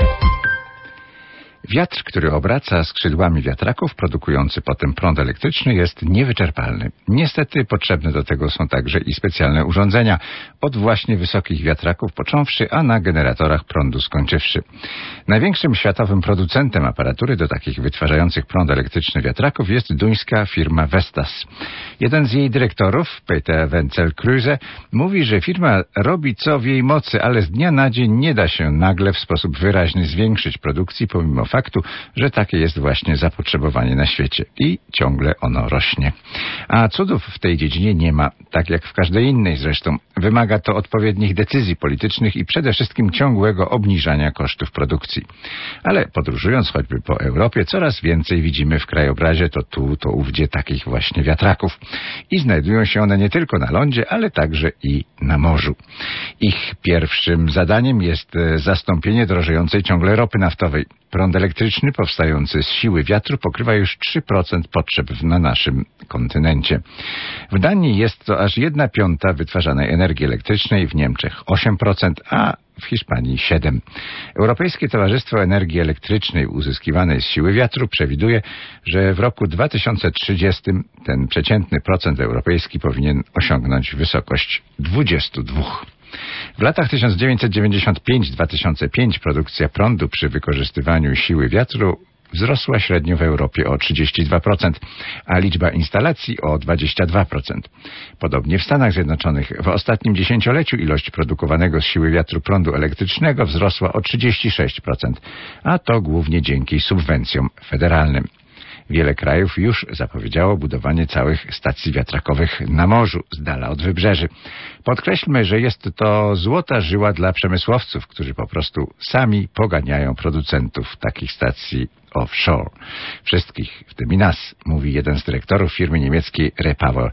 Wiatr, który obraca skrzydłami wiatraków, produkujący potem prąd elektryczny, jest niewyczerpalny. Niestety potrzebne do tego są także i specjalne urządzenia, od właśnie wysokich wiatraków począwszy, a na generatorach prądu skończywszy. Największym światowym producentem aparatury do takich wytwarzających prąd elektryczny wiatraków jest duńska firma Vestas. Jeden z jej dyrektorów, Peter Wenzel-Kruse, mówi, że firma robi co w jej mocy, ale z dnia na dzień nie da się nagle w sposób wyraźny zwiększyć produkcji, pomimo faktu, że takie jest właśnie zapotrzebowanie na świecie i ciągle ono rośnie. A cudów w tej dziedzinie nie ma, tak jak w każdej innej zresztą. Wymaga to odpowiednich decyzji politycznych i przede wszystkim ciągłego obniżania kosztów produkcji. Ale podróżując choćby po Europie, coraz więcej widzimy w krajobrazie to tu, to ówdzie takich właśnie wiatraków. I znajdują się one nie tylko na lądzie, ale także i na morzu. Ich pierwszym zadaniem jest zastąpienie drożejącej ciągle ropy naftowej. Prąd elektryczny powstający z siły wiatru pokrywa już trzy procent potrzeb na naszym kontynencie. W Danii jest to aż jedna piąta wytwarzanej energii elektrycznej, w Niemczech osiem procent, a w Hiszpanii siedem procent. Europejskie Towarzystwo Energii Elektrycznej uzyskiwanej z siły wiatru przewiduje, że w roku dwa tysiące trzydziestym ten przeciętny procent europejski powinien osiągnąć wysokość dwadzieścia dwa procent. W latach tysiąc dziewięćset dziewięćdziesiąt pięć do dwa tysiące piątego produkcja prądu przy wykorzystywaniu siły wiatru wzrosła średnio w Europie o trzydzieści dwa procent, a liczba instalacji o dwadzieścia dwa procent. Podobnie w Stanach Zjednoczonych w ostatnim dziesięcioleciu ilość produkowanego z siły wiatru prądu elektrycznego wzrosła o trzydzieści sześć procent, a to głównie dzięki subwencjom federalnym. Wiele krajów już zapowiedziało budowanie całych stacji wiatrakowych na morzu, z dala od wybrzeży. Podkreślmy, że jest to złota żyła dla przemysłowców, którzy po prostu sami poganiają producentów takich stacji offshore. Wszystkich, w tym i nas, mówi jeden z dyrektorów firmy niemieckiej Repower.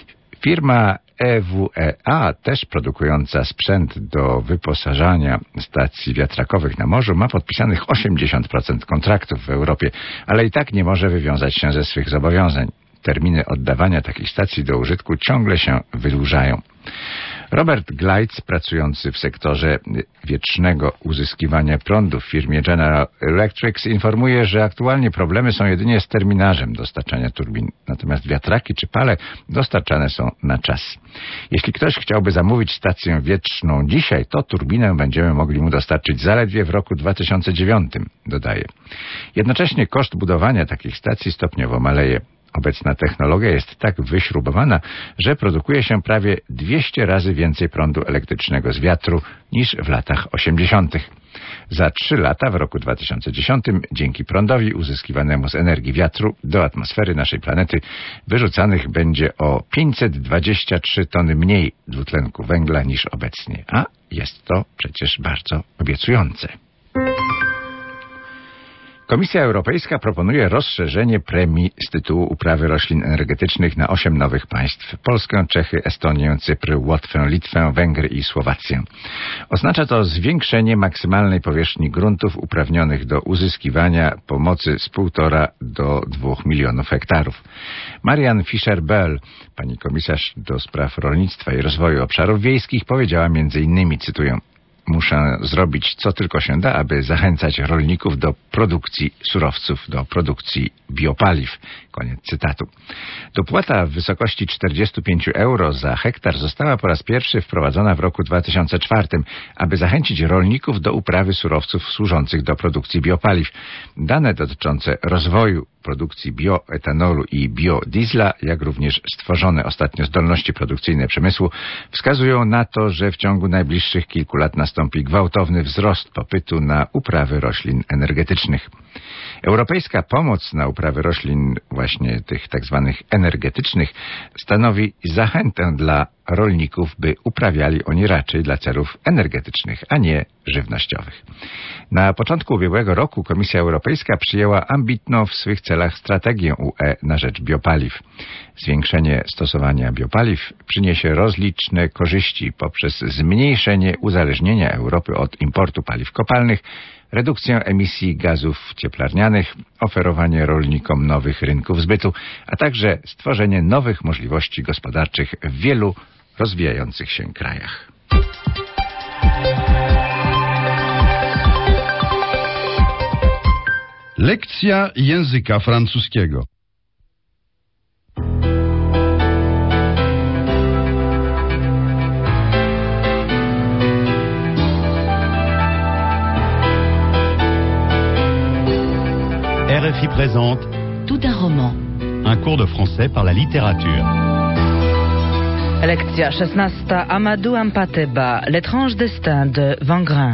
Firma E W E A, też produkująca sprzęt do wyposażania stacji wiatrakowych na morzu, ma podpisanych osiemdziesiąt procent kontraktów w Europie, ale i tak nie może wywiązać się ze swych zobowiązań. Terminy oddawania takich stacji do użytku ciągle się wydłużają. Robert Gleitz, pracujący w sektorze wiecznego uzyskiwania prądu w firmie General Electric, informuje, że aktualnie problemy są jedynie z terminarzem dostarczania turbin, natomiast wiatraki czy pale dostarczane są na czas. Jeśli ktoś chciałby zamówić stację wieczną dzisiaj, to turbinę będziemy mogli mu dostarczyć zaledwie w roku dwa tysiące dziewiątym, dodaje. Jednocześnie koszt budowania takich stacji stopniowo maleje. Obecna technologia jest tak wyśrubowana, że produkuje się prawie dwieście razy więcej prądu elektrycznego z wiatru niż w latach osiemdziesiątych. Za trzy lata, w roku dwa tysiące dziesiątym, dzięki prądowi uzyskiwanemu z energii wiatru do atmosfery naszej planety wyrzucanych będzie o pięćset dwadzieścia trzy tony mniej dwutlenku węgla niż obecnie. A jest to przecież bardzo obiecujące. Komisja Europejska proponuje rozszerzenie premii z tytułu uprawy roślin energetycznych na osiem nowych państw: Polskę, Czechy, Estonię, Cypr, Łotwę, Litwę, Węgry i Słowację. Oznacza to zwiększenie maksymalnej powierzchni gruntów uprawnionych do uzyskiwania pomocy z półtora do dwóch milionów hektarów. Marianne Fischer-Boel, pani komisarz do spraw rolnictwa i rozwoju obszarów wiejskich, powiedziała między innymi, cytuję: muszę zrobić co tylko się da, aby zachęcać rolników do produkcji surowców, do produkcji biopaliw. Koniec cytatu. Dopłata w wysokości czterdzieści pięć euro za hektar została po raz pierwszy wprowadzona w roku dwa tysiące czwartym, aby zachęcić rolników do uprawy surowców służących do produkcji biopaliw. Dane dotyczące rozwoju produkcji bioetanolu i biodiesla, jak również stworzone ostatnio zdolności produkcyjne przemysłu, wskazują na to, że w ciągu najbliższych kilku lat nastąpi gwałtowny wzrost popytu na uprawy roślin energetycznych. Europejska pomoc na uprawę roślin właśnie tych tak zwanych energetycznych stanowi zachętę dla rolników, by uprawiali oni raczej dla celów energetycznych, a nie żywnościowych. Na początku ubiegłego roku Komisja Europejska przyjęła ambitną w swych celach strategię U E na rzecz biopaliw. Zwiększenie stosowania biopaliw przyniesie rozliczne korzyści poprzez zmniejszenie uzależnienia Europy od importu paliw kopalnych, redukcję emisji gazów cieplarnianych, oferowanie rolnikom nowych rynków zbytu, a także stworzenie nowych możliwości gospodarczych w wielu rozwijających się krajach.
Lekcja języka francuskiego.
R F I présente
Tout un roman.
Un cours de français par la littérature.
Lekcja szesnasta. Amadou Hampâté-Bâ, L'étrange destin de Wagrain.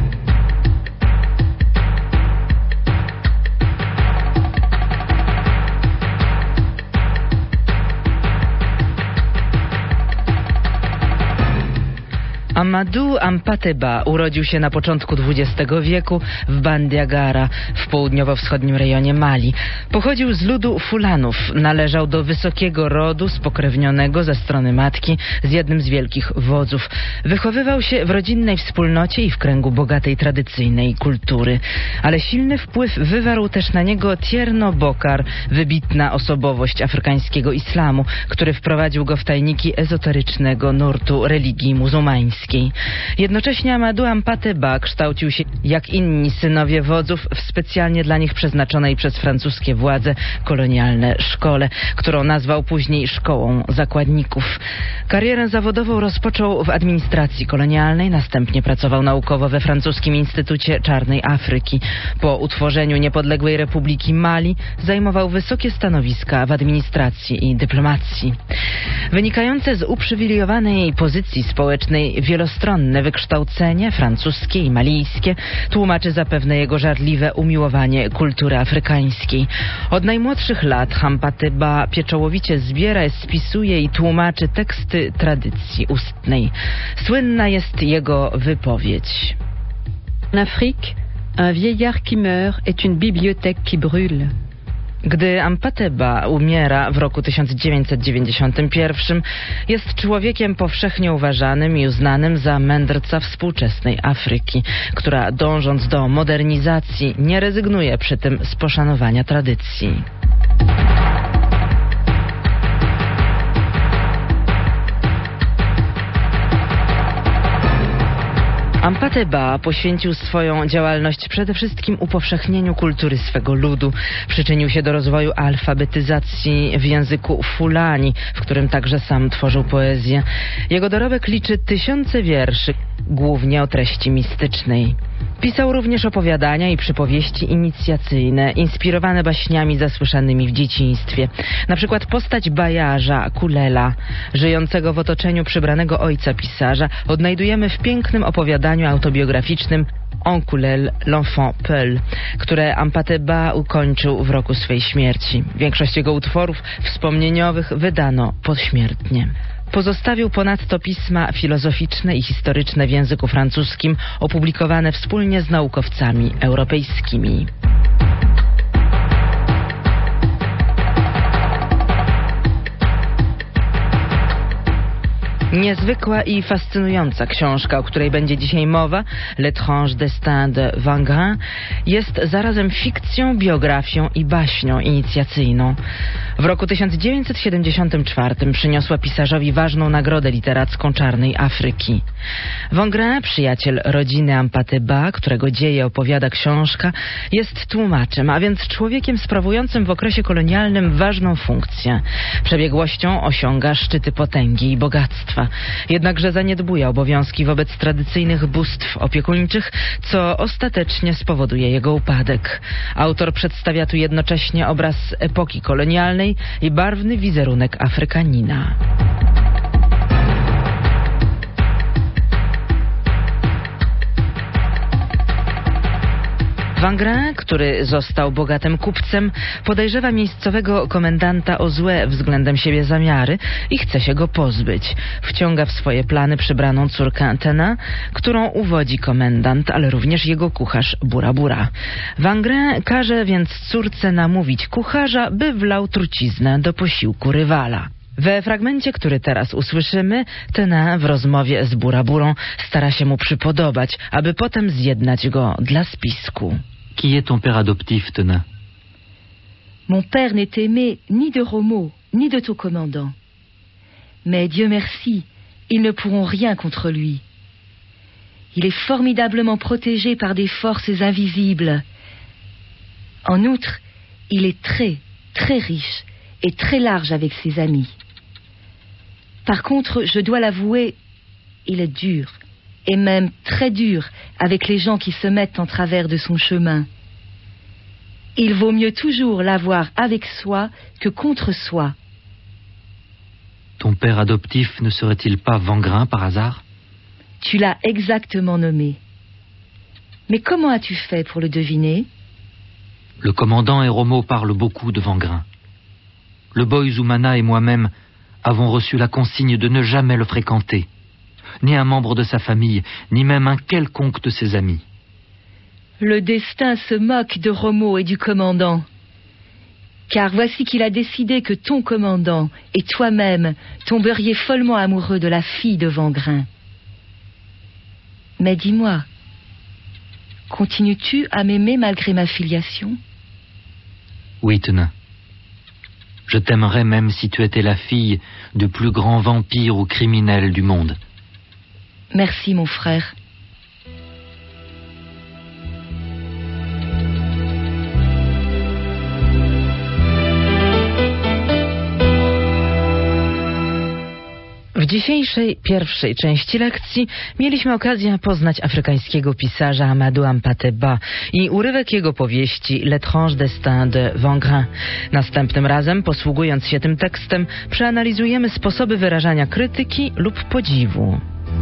Amadou Hampâté-Bâ urodził się na początku dwudziestego wieku w Bandiagara w południowo-wschodnim rejonie Mali. Pochodził z ludu Fulanów, należał do wysokiego rodu spokrewnionego ze strony matki z jednym z wielkich wodzów. Wychowywał się w rodzinnej wspólnocie i w kręgu bogatej tradycyjnej kultury. Ale silny wpływ wywarł też na niego Tierno Bokar, wybitna osobowość afrykańskiego islamu, który wprowadził go w tajniki ezoterycznego nurtu religii muzułmańskiej. Jednocześnie Amadou Hampâté-Bâ kształcił się jak inni synowie wodzów w specjalnie dla nich przeznaczonej przez francuskie władze kolonialne szkole, którą nazwał później Szkołą Zakładników. Karierę zawodową rozpoczął w administracji kolonialnej, następnie pracował naukowo we francuskim Instytucie Czarnej Afryki. Po utworzeniu niepodległej Republiki Mali zajmował wysokie stanowiska w administracji i dyplomacji. Wynikające z uprzywilejowanej pozycji społecznej wielostronne wykształcenie francuskie i malijskie tłumaczy zapewne jego żarliwe umiłowanie kultury afrykańskiej. Od najmłodszych lat Hampâté-Bâ pieczołowicie zbiera, spisuje i tłumaczy teksty tradycji ustnej. Słynna jest jego wypowiedź.
En Afrique, un vieillard qui meurt est une bibliothèque qui brûle.
Gdy Hampâté-Bâ umiera w roku tysiąc dziewięćset dziewięćdziesiątym pierwszym, jest człowiekiem powszechnie uważanym i uznanym za mędrca współczesnej Afryki, która dążąc do modernizacji nie rezygnuje przy tym z poszanowania tradycji. Hampâté-Bâ poświęcił swoją działalność przede wszystkim upowszechnieniu kultury swego ludu. Przyczynił się do rozwoju alfabetyzacji w języku Fulani, w którym także sam tworzył poezję. Jego dorobek liczy tysiące wierszy, głównie o treści mistycznej. Pisał również opowiadania i przypowieści inicjacyjne, inspirowane baśniami zasłyszanymi w dzieciństwie. Na przykład postać bajarza Kulela, żyjącego w otoczeniu przybranego ojca pisarza, odnajdujemy w pięknym opowiadaniu autobiograficznym On Kulel, l'enfant Peul, które Hampâté-Bâ ukończył w roku swej śmierci. Większość jego utworów wspomnieniowych wydano pośmiertnie. Pozostawił ponadto pisma filozoficzne i historyczne w języku francuskim, opublikowane wspólnie z naukowcami europejskimi. Niezwykła i fascynująca książka, o której będzie dzisiaj mowa, L'étrange destin de Vangrin, jest zarazem fikcją, biografią i baśnią inicjacyjną. W roku tysiąc dziewięćset siedemdziesiątym czwartym przyniosła pisarzowi ważną nagrodę literacką Czarnej Afryki. Vangrin, przyjaciel rodziny Hampâté-Bâ, którego dzieje opowiada książka, jest tłumaczem, a więc człowiekiem sprawującym w okresie kolonialnym ważną funkcję. Przebiegłością osiąga szczyty potęgi i bogactwa. Jednakże zaniedbuje obowiązki wobec tradycyjnych bóstw opiekuńczych, co ostatecznie spowoduje jego upadek. Autor przedstawia tu jednocześnie obraz epoki kolonialnej i barwny wizerunek Afrykanina. Vangrin, który został bogatym kupcem, podejrzewa miejscowego komendanta o złe względem siebie zamiary i chce się go pozbyć. Wciąga w swoje plany przybraną córkę Tena, którą uwodzi komendant, ale również jego kucharz Bura Bura. Vangrin każe więc córce namówić kucharza, by wlał truciznę do posiłku rywala. We fragmencie, który teraz usłyszymy, Tena w rozmowie z Bura Burą stara się mu przypodobać, aby potem zjednać go dla spisku.
Qui est ton père adoptif, Tena?
Mon père n'est aimé ni de Romo, ni de ton commandant. Mais Dieu merci, ils ne pourront rien contre lui. Il est formidablement protégé par des forces invisibles. En outre, il est très, très riche et très large avec ses amis. Par contre, je dois l'avouer, il est dur, et même très dur, avec les gens qui se mettent en travers de son chemin. Il vaut mieux toujours l'avoir avec soi que contre soi.
Ton père adoptif ne serait-il pas Vangrin par hasard?
Tu l'as exactement nommé. Mais comment as-tu fait pour le deviner?
Le commandant et Romo parlent beaucoup de Vangrin. Le boy Zoumana et moi-même avons reçu la consigne de ne jamais le fréquenter, ni un membre de sa famille, ni même un quelconque de ses amis.
Le destin se moque de Romo et du commandant. Car voici qu'il a décidé que ton commandant et toi-même tomberiez follement amoureux de la fille de Vangrin. Mais dis-moi, continues-tu à m'aimer malgré ma filiation?
Oui, Tena. Je t'aimerais même si tu étais la fille du plus grand vampire ou criminel du monde.
Merci, mon frère.
W dzisiejszej pierwszej części lekcji mieliśmy okazję poznać afrykańskiego pisarza Amadou Hampâté-Bâ i urywek jego powieści L'étrange destin de Vangrin. Następnym razem, posługując się tym tekstem, przeanalizujemy sposoby wyrażania krytyki lub podziwu.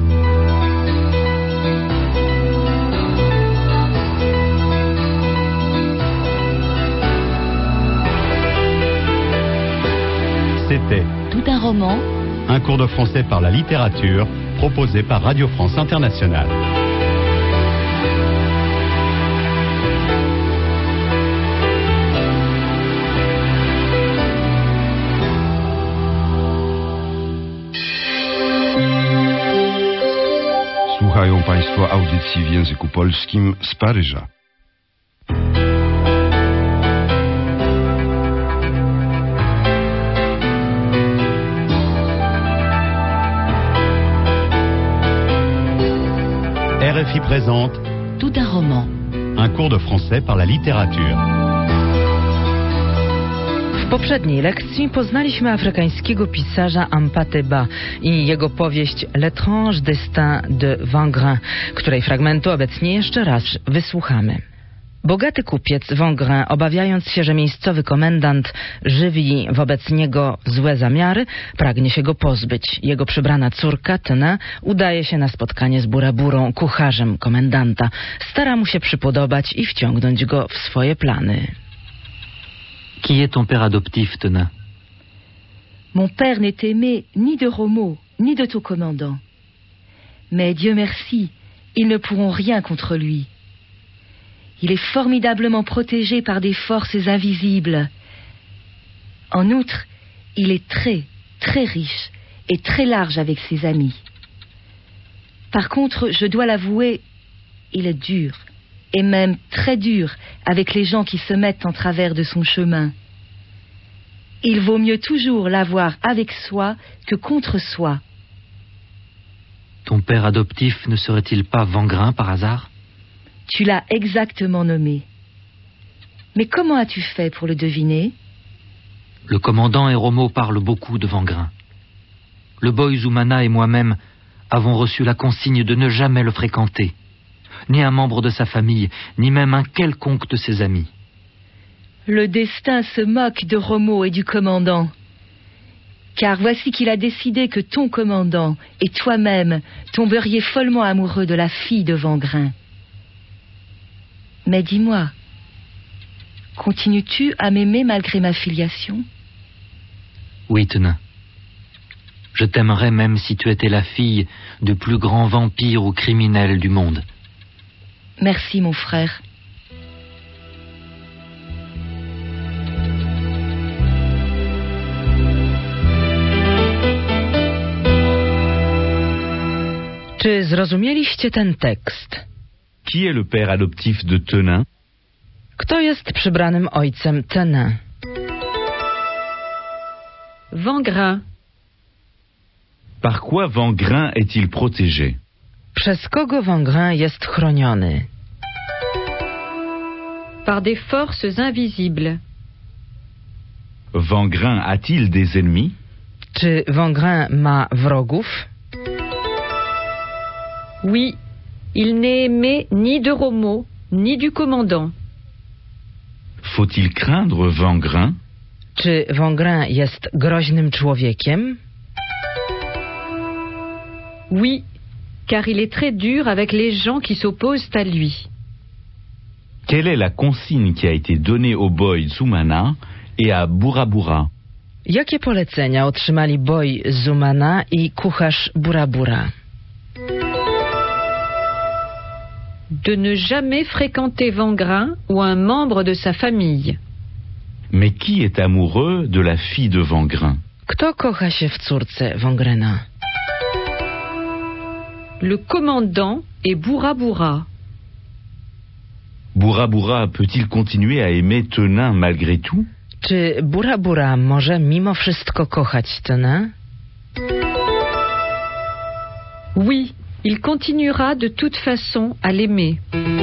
C'était
Tout un roman.
Un cours de français par la littérature proposé par Radio France Internationale.
Słuchają Państwo audycji w języku polskim z Paryża.
R F I présente
Tout un roman.
Un cours de français par la littérature.
W poprzedniej lekcji poznaliśmy afrykańskiego pisarza Hampâté-Bâ i jego powieść L'étrange destin de Vangrin, której fragmentu obecnie jeszcze raz wysłuchamy. Bogaty kupiec Vangrin, obawiając się, że miejscowy komendant żywi wobec niego złe zamiary, pragnie się go pozbyć. Jego przybrana córka, Tena, udaje się na spotkanie z Bura Burą, kucharzem komendanta. Stara mu się przypodobać i wciągnąć go w swoje plany.
Qui est ton père adoptif, Tena?
Mon père n'est aimé ni de Romo, ni de ton commandant. Mais Dieu merci, ils ne pourront rien contre lui. Il est formidablement protégé par des forces invisibles. En outre, il est très, très riche et très large avec ses amis. Par contre, je dois l'avouer, il est dur, et même très dur, avec les gens qui se mettent en travers de son chemin. Il vaut mieux toujours l'avoir avec soi que contre soi.
Ton père adoptif ne serait-il pas Vengrin par hasard?
Tu l'as exactement nommé. Mais comment as-tu fait pour le deviner?
Le commandant et Romo parlent beaucoup de Vengrin. Le boy Zoumana et moi-même avons reçu la consigne de ne jamais le fréquenter, ni un membre de sa famille, ni même un quelconque de ses amis.
Le destin se moque de Romo et du commandant. Car voici qu'il a décidé que ton commandant et toi-même tomberiez follement amoureux de la fille de Vengrin. Mais dis-moi, continues-tu à m'aimer malgré ma filiation?
Oui, Tenin. Je t'aimerais même si tu étais la fille du plus grand vampire ou criminel du monde.
Merci, mon frère.
Czy zrozumieliście ten tekst?
Qui est le père adoptif de Tenin?
Kto jest przybranym ojcem Tenin?
Vengrin.
Par quoi Vengrin est-il protégé?
Przez kogo Vengrin jest chroniony?
Par des forces invisibles.
Vengrin a-t-il des ennemis?
Czy Vengrin ma wrogów?
Oui, il n'est aimé ni de Romo, ni du commandant.
Faut-il craindre Vengrin?
Czy Vengrin jest groźnym człowiekiem?
Oui, car il est très dur avec les gens qui s'opposent à lui.
Quelle est la consigne qui a été donnée au boy Zoumana et à Burabura?
Jakie polecenia otrzymali boy Zoumana i kucharz Burabura?
De ne jamais fréquenter Vengrin ou un membre de sa famille.
Mais qui est amoureux de la fille de Vengrin?
Kto kocha się w córce Vengryna?
Le commandant et Burabura.
Burabura peut-il continuer à aimer Tenin malgré tout?
Czy Burabura może mimo wszystko kochać Tenin?
Oui, il continuera de toute façon à l'aimer.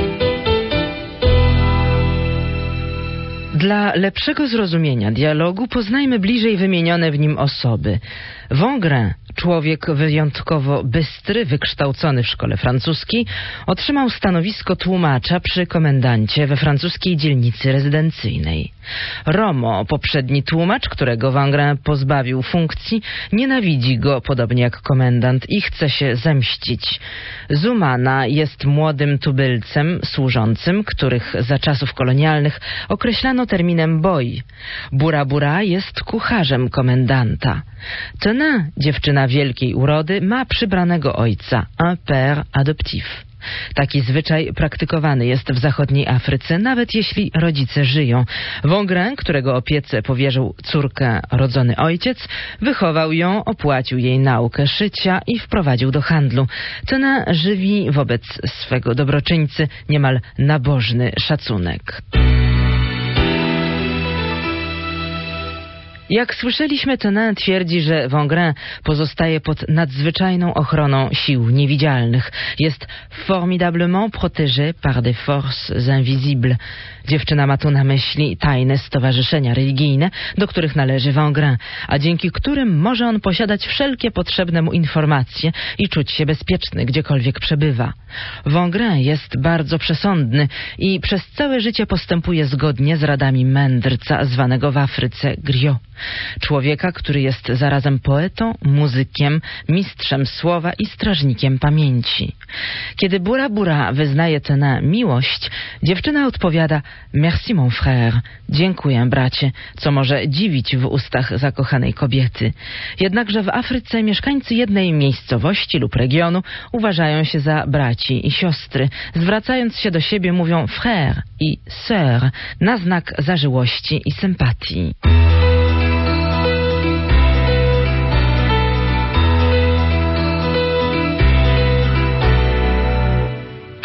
Dla lepszego zrozumienia dialogu poznajmy bliżej wymienione w nim osoby. Vengrin, człowiek wyjątkowo bystry, wykształcony w szkole francuskiej, otrzymał stanowisko tłumacza przy komendancie we francuskiej dzielnicy rezydencyjnej. Romo, poprzedni tłumacz, którego Vengrin pozbawił funkcji, nienawidzi go podobnie jak komendant i chce się zemścić. Zoumana jest młodym tubylcem służącym, których za czasów kolonialnych określano terminem boy. Burabura jest kucharzem komendanta. Tenin, dziewczyna wielkiej urody, ma przybranego ojca, un père adoptif. Taki zwyczaj praktykowany jest w zachodniej Afryce, nawet jeśli rodzice żyją. Vengrin, którego opiece powierzył córkę rodzony ojciec, wychował ją, opłacił jej naukę szycia i wprowadził do handlu. Tenin żywi wobec swego dobroczyńcy niemal nabożny szacunek. Jak słyszeliśmy, Tenin twierdzi, że Vengrin pozostaje pod nadzwyczajną ochroną sił niewidzialnych. Jest formidablement protégé par des forces invisibles. Dziewczyna ma tu na myśli tajne stowarzyszenia religijne, do których należy Vengrin, a dzięki którym może on posiadać wszelkie potrzebne mu informacje i czuć się bezpieczny, gdziekolwiek przebywa. Vengrin jest bardzo przesądny i przez całe życie postępuje zgodnie z radami mędrca zwanego w Afryce griot. Człowieka, który jest zarazem poetą, muzykiem, mistrzem słowa i strażnikiem pamięci. Kiedy Burabura wyznaje Tenin miłość, dziewczyna odpowiada: merci mon frère, dziękuję bracie, co może dziwić w ustach zakochanej kobiety. Jednakże w Afryce mieszkańcy jednej miejscowości lub regionu uważają się za braci i siostry. Zwracając się do siebie mówią frère i sœur na znak zażyłości i sympatii.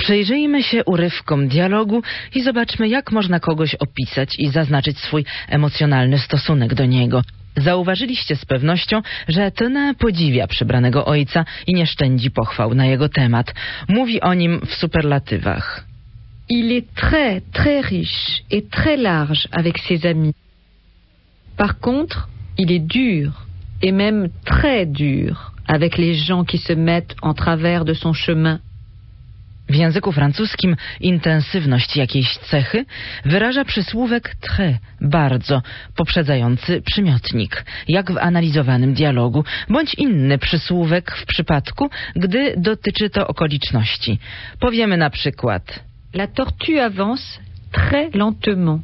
Przyjrzyjmy się urywkom dialogu i zobaczmy, jak można kogoś opisać i zaznaczyć swój emocjonalny stosunek do niego. Zauważyliście z pewnością, że Tenin podziwia przybranego ojca i nie szczędzi pochwał na jego temat. Mówi o nim w superlatywach.
Il est très, très riche et très large avec ses amis. Par contre, il est dur et même très dur avec les gens qui se mettent en travers de son chemin.
W języku francuskim intensywność jakiejś cechy wyraża przysłówek très, bardzo, poprzedzający przymiotnik, jak w analizowanym dialogu, bądź inny przysłówek w przypadku, gdy dotyczy to okoliczności. Powiemy na przykład:
La tortue avance très lentement.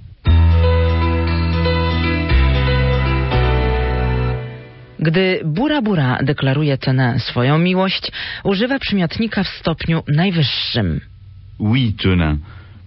Gdy Bura Bura deklaruje Tenin swoją miłość, używa przymiotnika w stopniu najwyższym.
Oui, Tenin.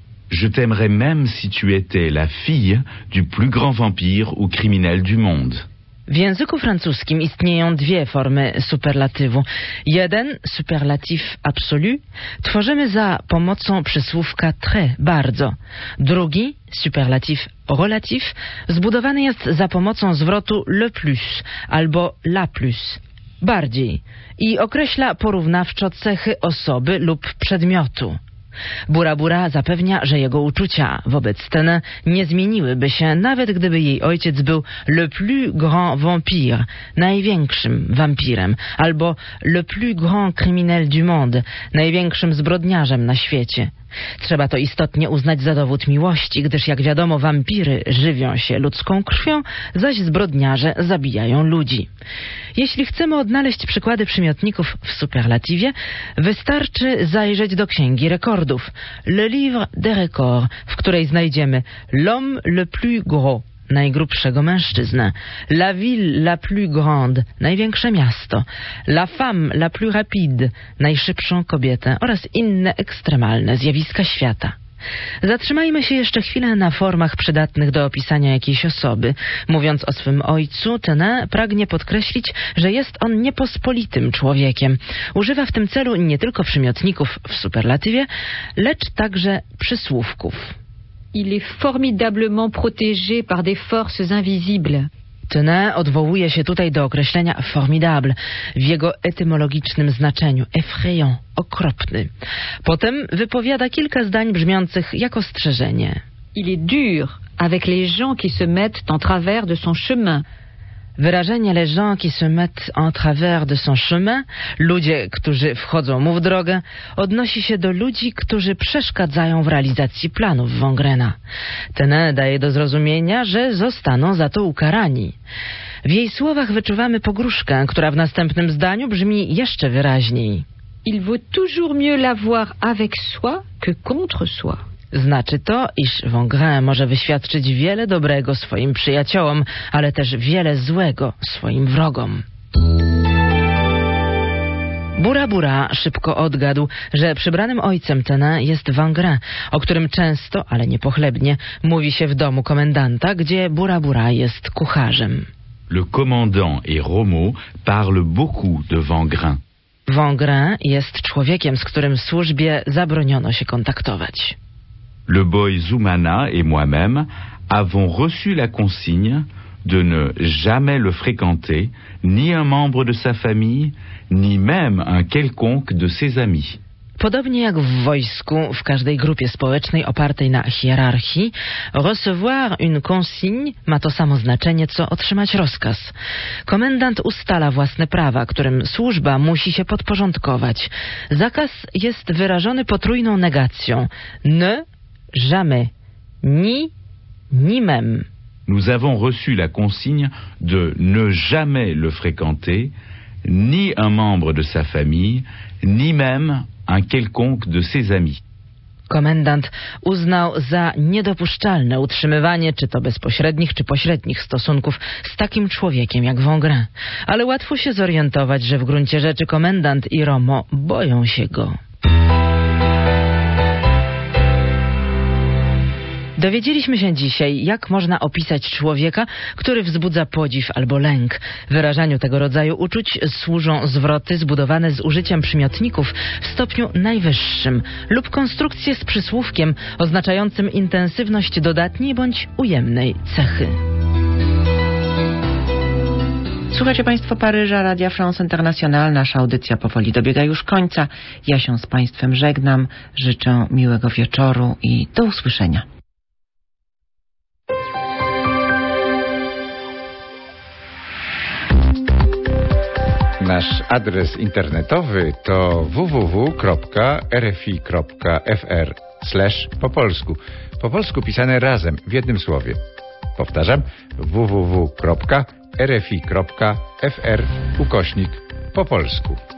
Je t'aimerais même si tu étais la fille du plus grand vampire ou criminel du monde.
W języku francuskim istnieją dwie formy superlatywu. Jeden, superlatyw absolu, tworzymy za pomocą przysłówka très, bardzo. Drugi, superlatyw relatyw, zbudowany jest za pomocą zwrotu le plus albo la plus, bardziej, i określa porównawczo cechy osoby lub przedmiotu. Bura Bura zapewnia, że jego uczucia wobec Tenin nie zmieniłyby się, nawet gdyby jej ojciec był le plus grand vampire, największym wampirem, albo le plus grand criminel du monde, największym zbrodniarzem na świecie. Trzeba to istotnie uznać za dowód miłości, gdyż jak wiadomo, wampiry żywią się ludzką krwią, zaś zbrodniarze zabijają ludzi. Jeśli chcemy odnaleźć przykłady przymiotników w superlatywie, wystarczy zajrzeć do Księgi Rekordów, Le Livre des Records, w której znajdziemy l'homme le plus gros, najgrubszego mężczyznę, la ville la plus grande, największe miasto, la femme la plus rapide, najszybszą kobietę oraz inne ekstremalne zjawiska świata. Zatrzymajmy się jeszcze chwilę na formach przydatnych do opisania jakiejś osoby. Mówiąc o swym ojcu, Tenin pragnie podkreślić, że jest on niepospolitym człowiekiem. Używa w tym celu nie tylko przymiotników w superlatywie, lecz także przysłówków.
Il est formidablement protégé par des forces invisibles.
Tenin odwołuje się tutaj do określenia formidable w jego etymologicznym znaczeniu, effrayant, okropny. Potem wypowiada kilka zdań brzmiących jak ostrzeżenie.
Il est dur avec les gens qui se mettent en travers de son chemin.
Wyrażenie les gens qui se mettent en travers de son chemin, ludzie, którzy wchodzą mu w drogę, odnosi się do ludzi, którzy przeszkadzają w realizacji planów Wągrena. Tenin daje do zrozumienia, że zostaną za to ukarani. W jej słowach wyczuwamy pogróżkę, która w następnym zdaniu brzmi jeszcze wyraźniej.
Il vaut toujours mieux l'avoir avec soi que contre soi.
Znaczy to, iż Wągrin może wyświadczyć wiele dobrego swoim przyjaciołom, ale też wiele złego swoim wrogom. Bura Bura szybko odgadł, że przybranym ojcem Tenin jest Wągrin, o którym często, ale niepochlebnie, mówi się w domu komendanta, gdzie Bura Bura jest kucharzem.
Le commandant et Romo parlent beaucoup de Wągrin.
Wągrin jest człowiekiem, z którym w służbie zabroniono się kontaktować.
Le boy Zoumana et moi-même avons reçu la consigne de ne jamais le fréquenter, ni un membre de sa famille, ni même un quelconque de ses amis.
Podobnie jak w wojsku, w każdej grupie społecznej opartej na hierarchii, recevoir une consigne ma to samo znaczenie, co otrzymać rozkaz. Komendant ustala własne prawa, którym służba musi się podporządkować. Zakaz jest wyrażony potrójną negacją. Ne, jamais, ni, ni même.
Nous avons reçu la consigne de ne jamais le fréquenter, ni un membre de sa famille, ni même un quelconque de ses amis.
Komendant uznał za niedopuszczalne utrzymywanie czy to bezpośrednich, czy pośrednich stosunków z takim człowiekiem jak Wągrin. Ale łatwo się zorientować, że w gruncie rzeczy komendant i Romo boją się go. Dowiedzieliśmy się dzisiaj, jak można opisać człowieka, który wzbudza podziw albo lęk. Wyrażaniu tego rodzaju uczuć służą zwroty zbudowane z użyciem przymiotników w stopniu najwyższym lub konstrukcje z przysłówkiem oznaczającym intensywność dodatniej bądź ujemnej cechy.
Słuchacie Państwo Paryża, Radia France International. Nasza audycja powoli dobiega już końca. Ja się z Państwem żegnam. Życzę miłego wieczoru i do usłyszenia.
Nasz adres internetowy to w w w kropka r f i kropka f r slash po polsku. Po polsku pisane razem, w jednym słowie. Powtarzam, w w w kropka r f i kropka f r ukośnik po polsku.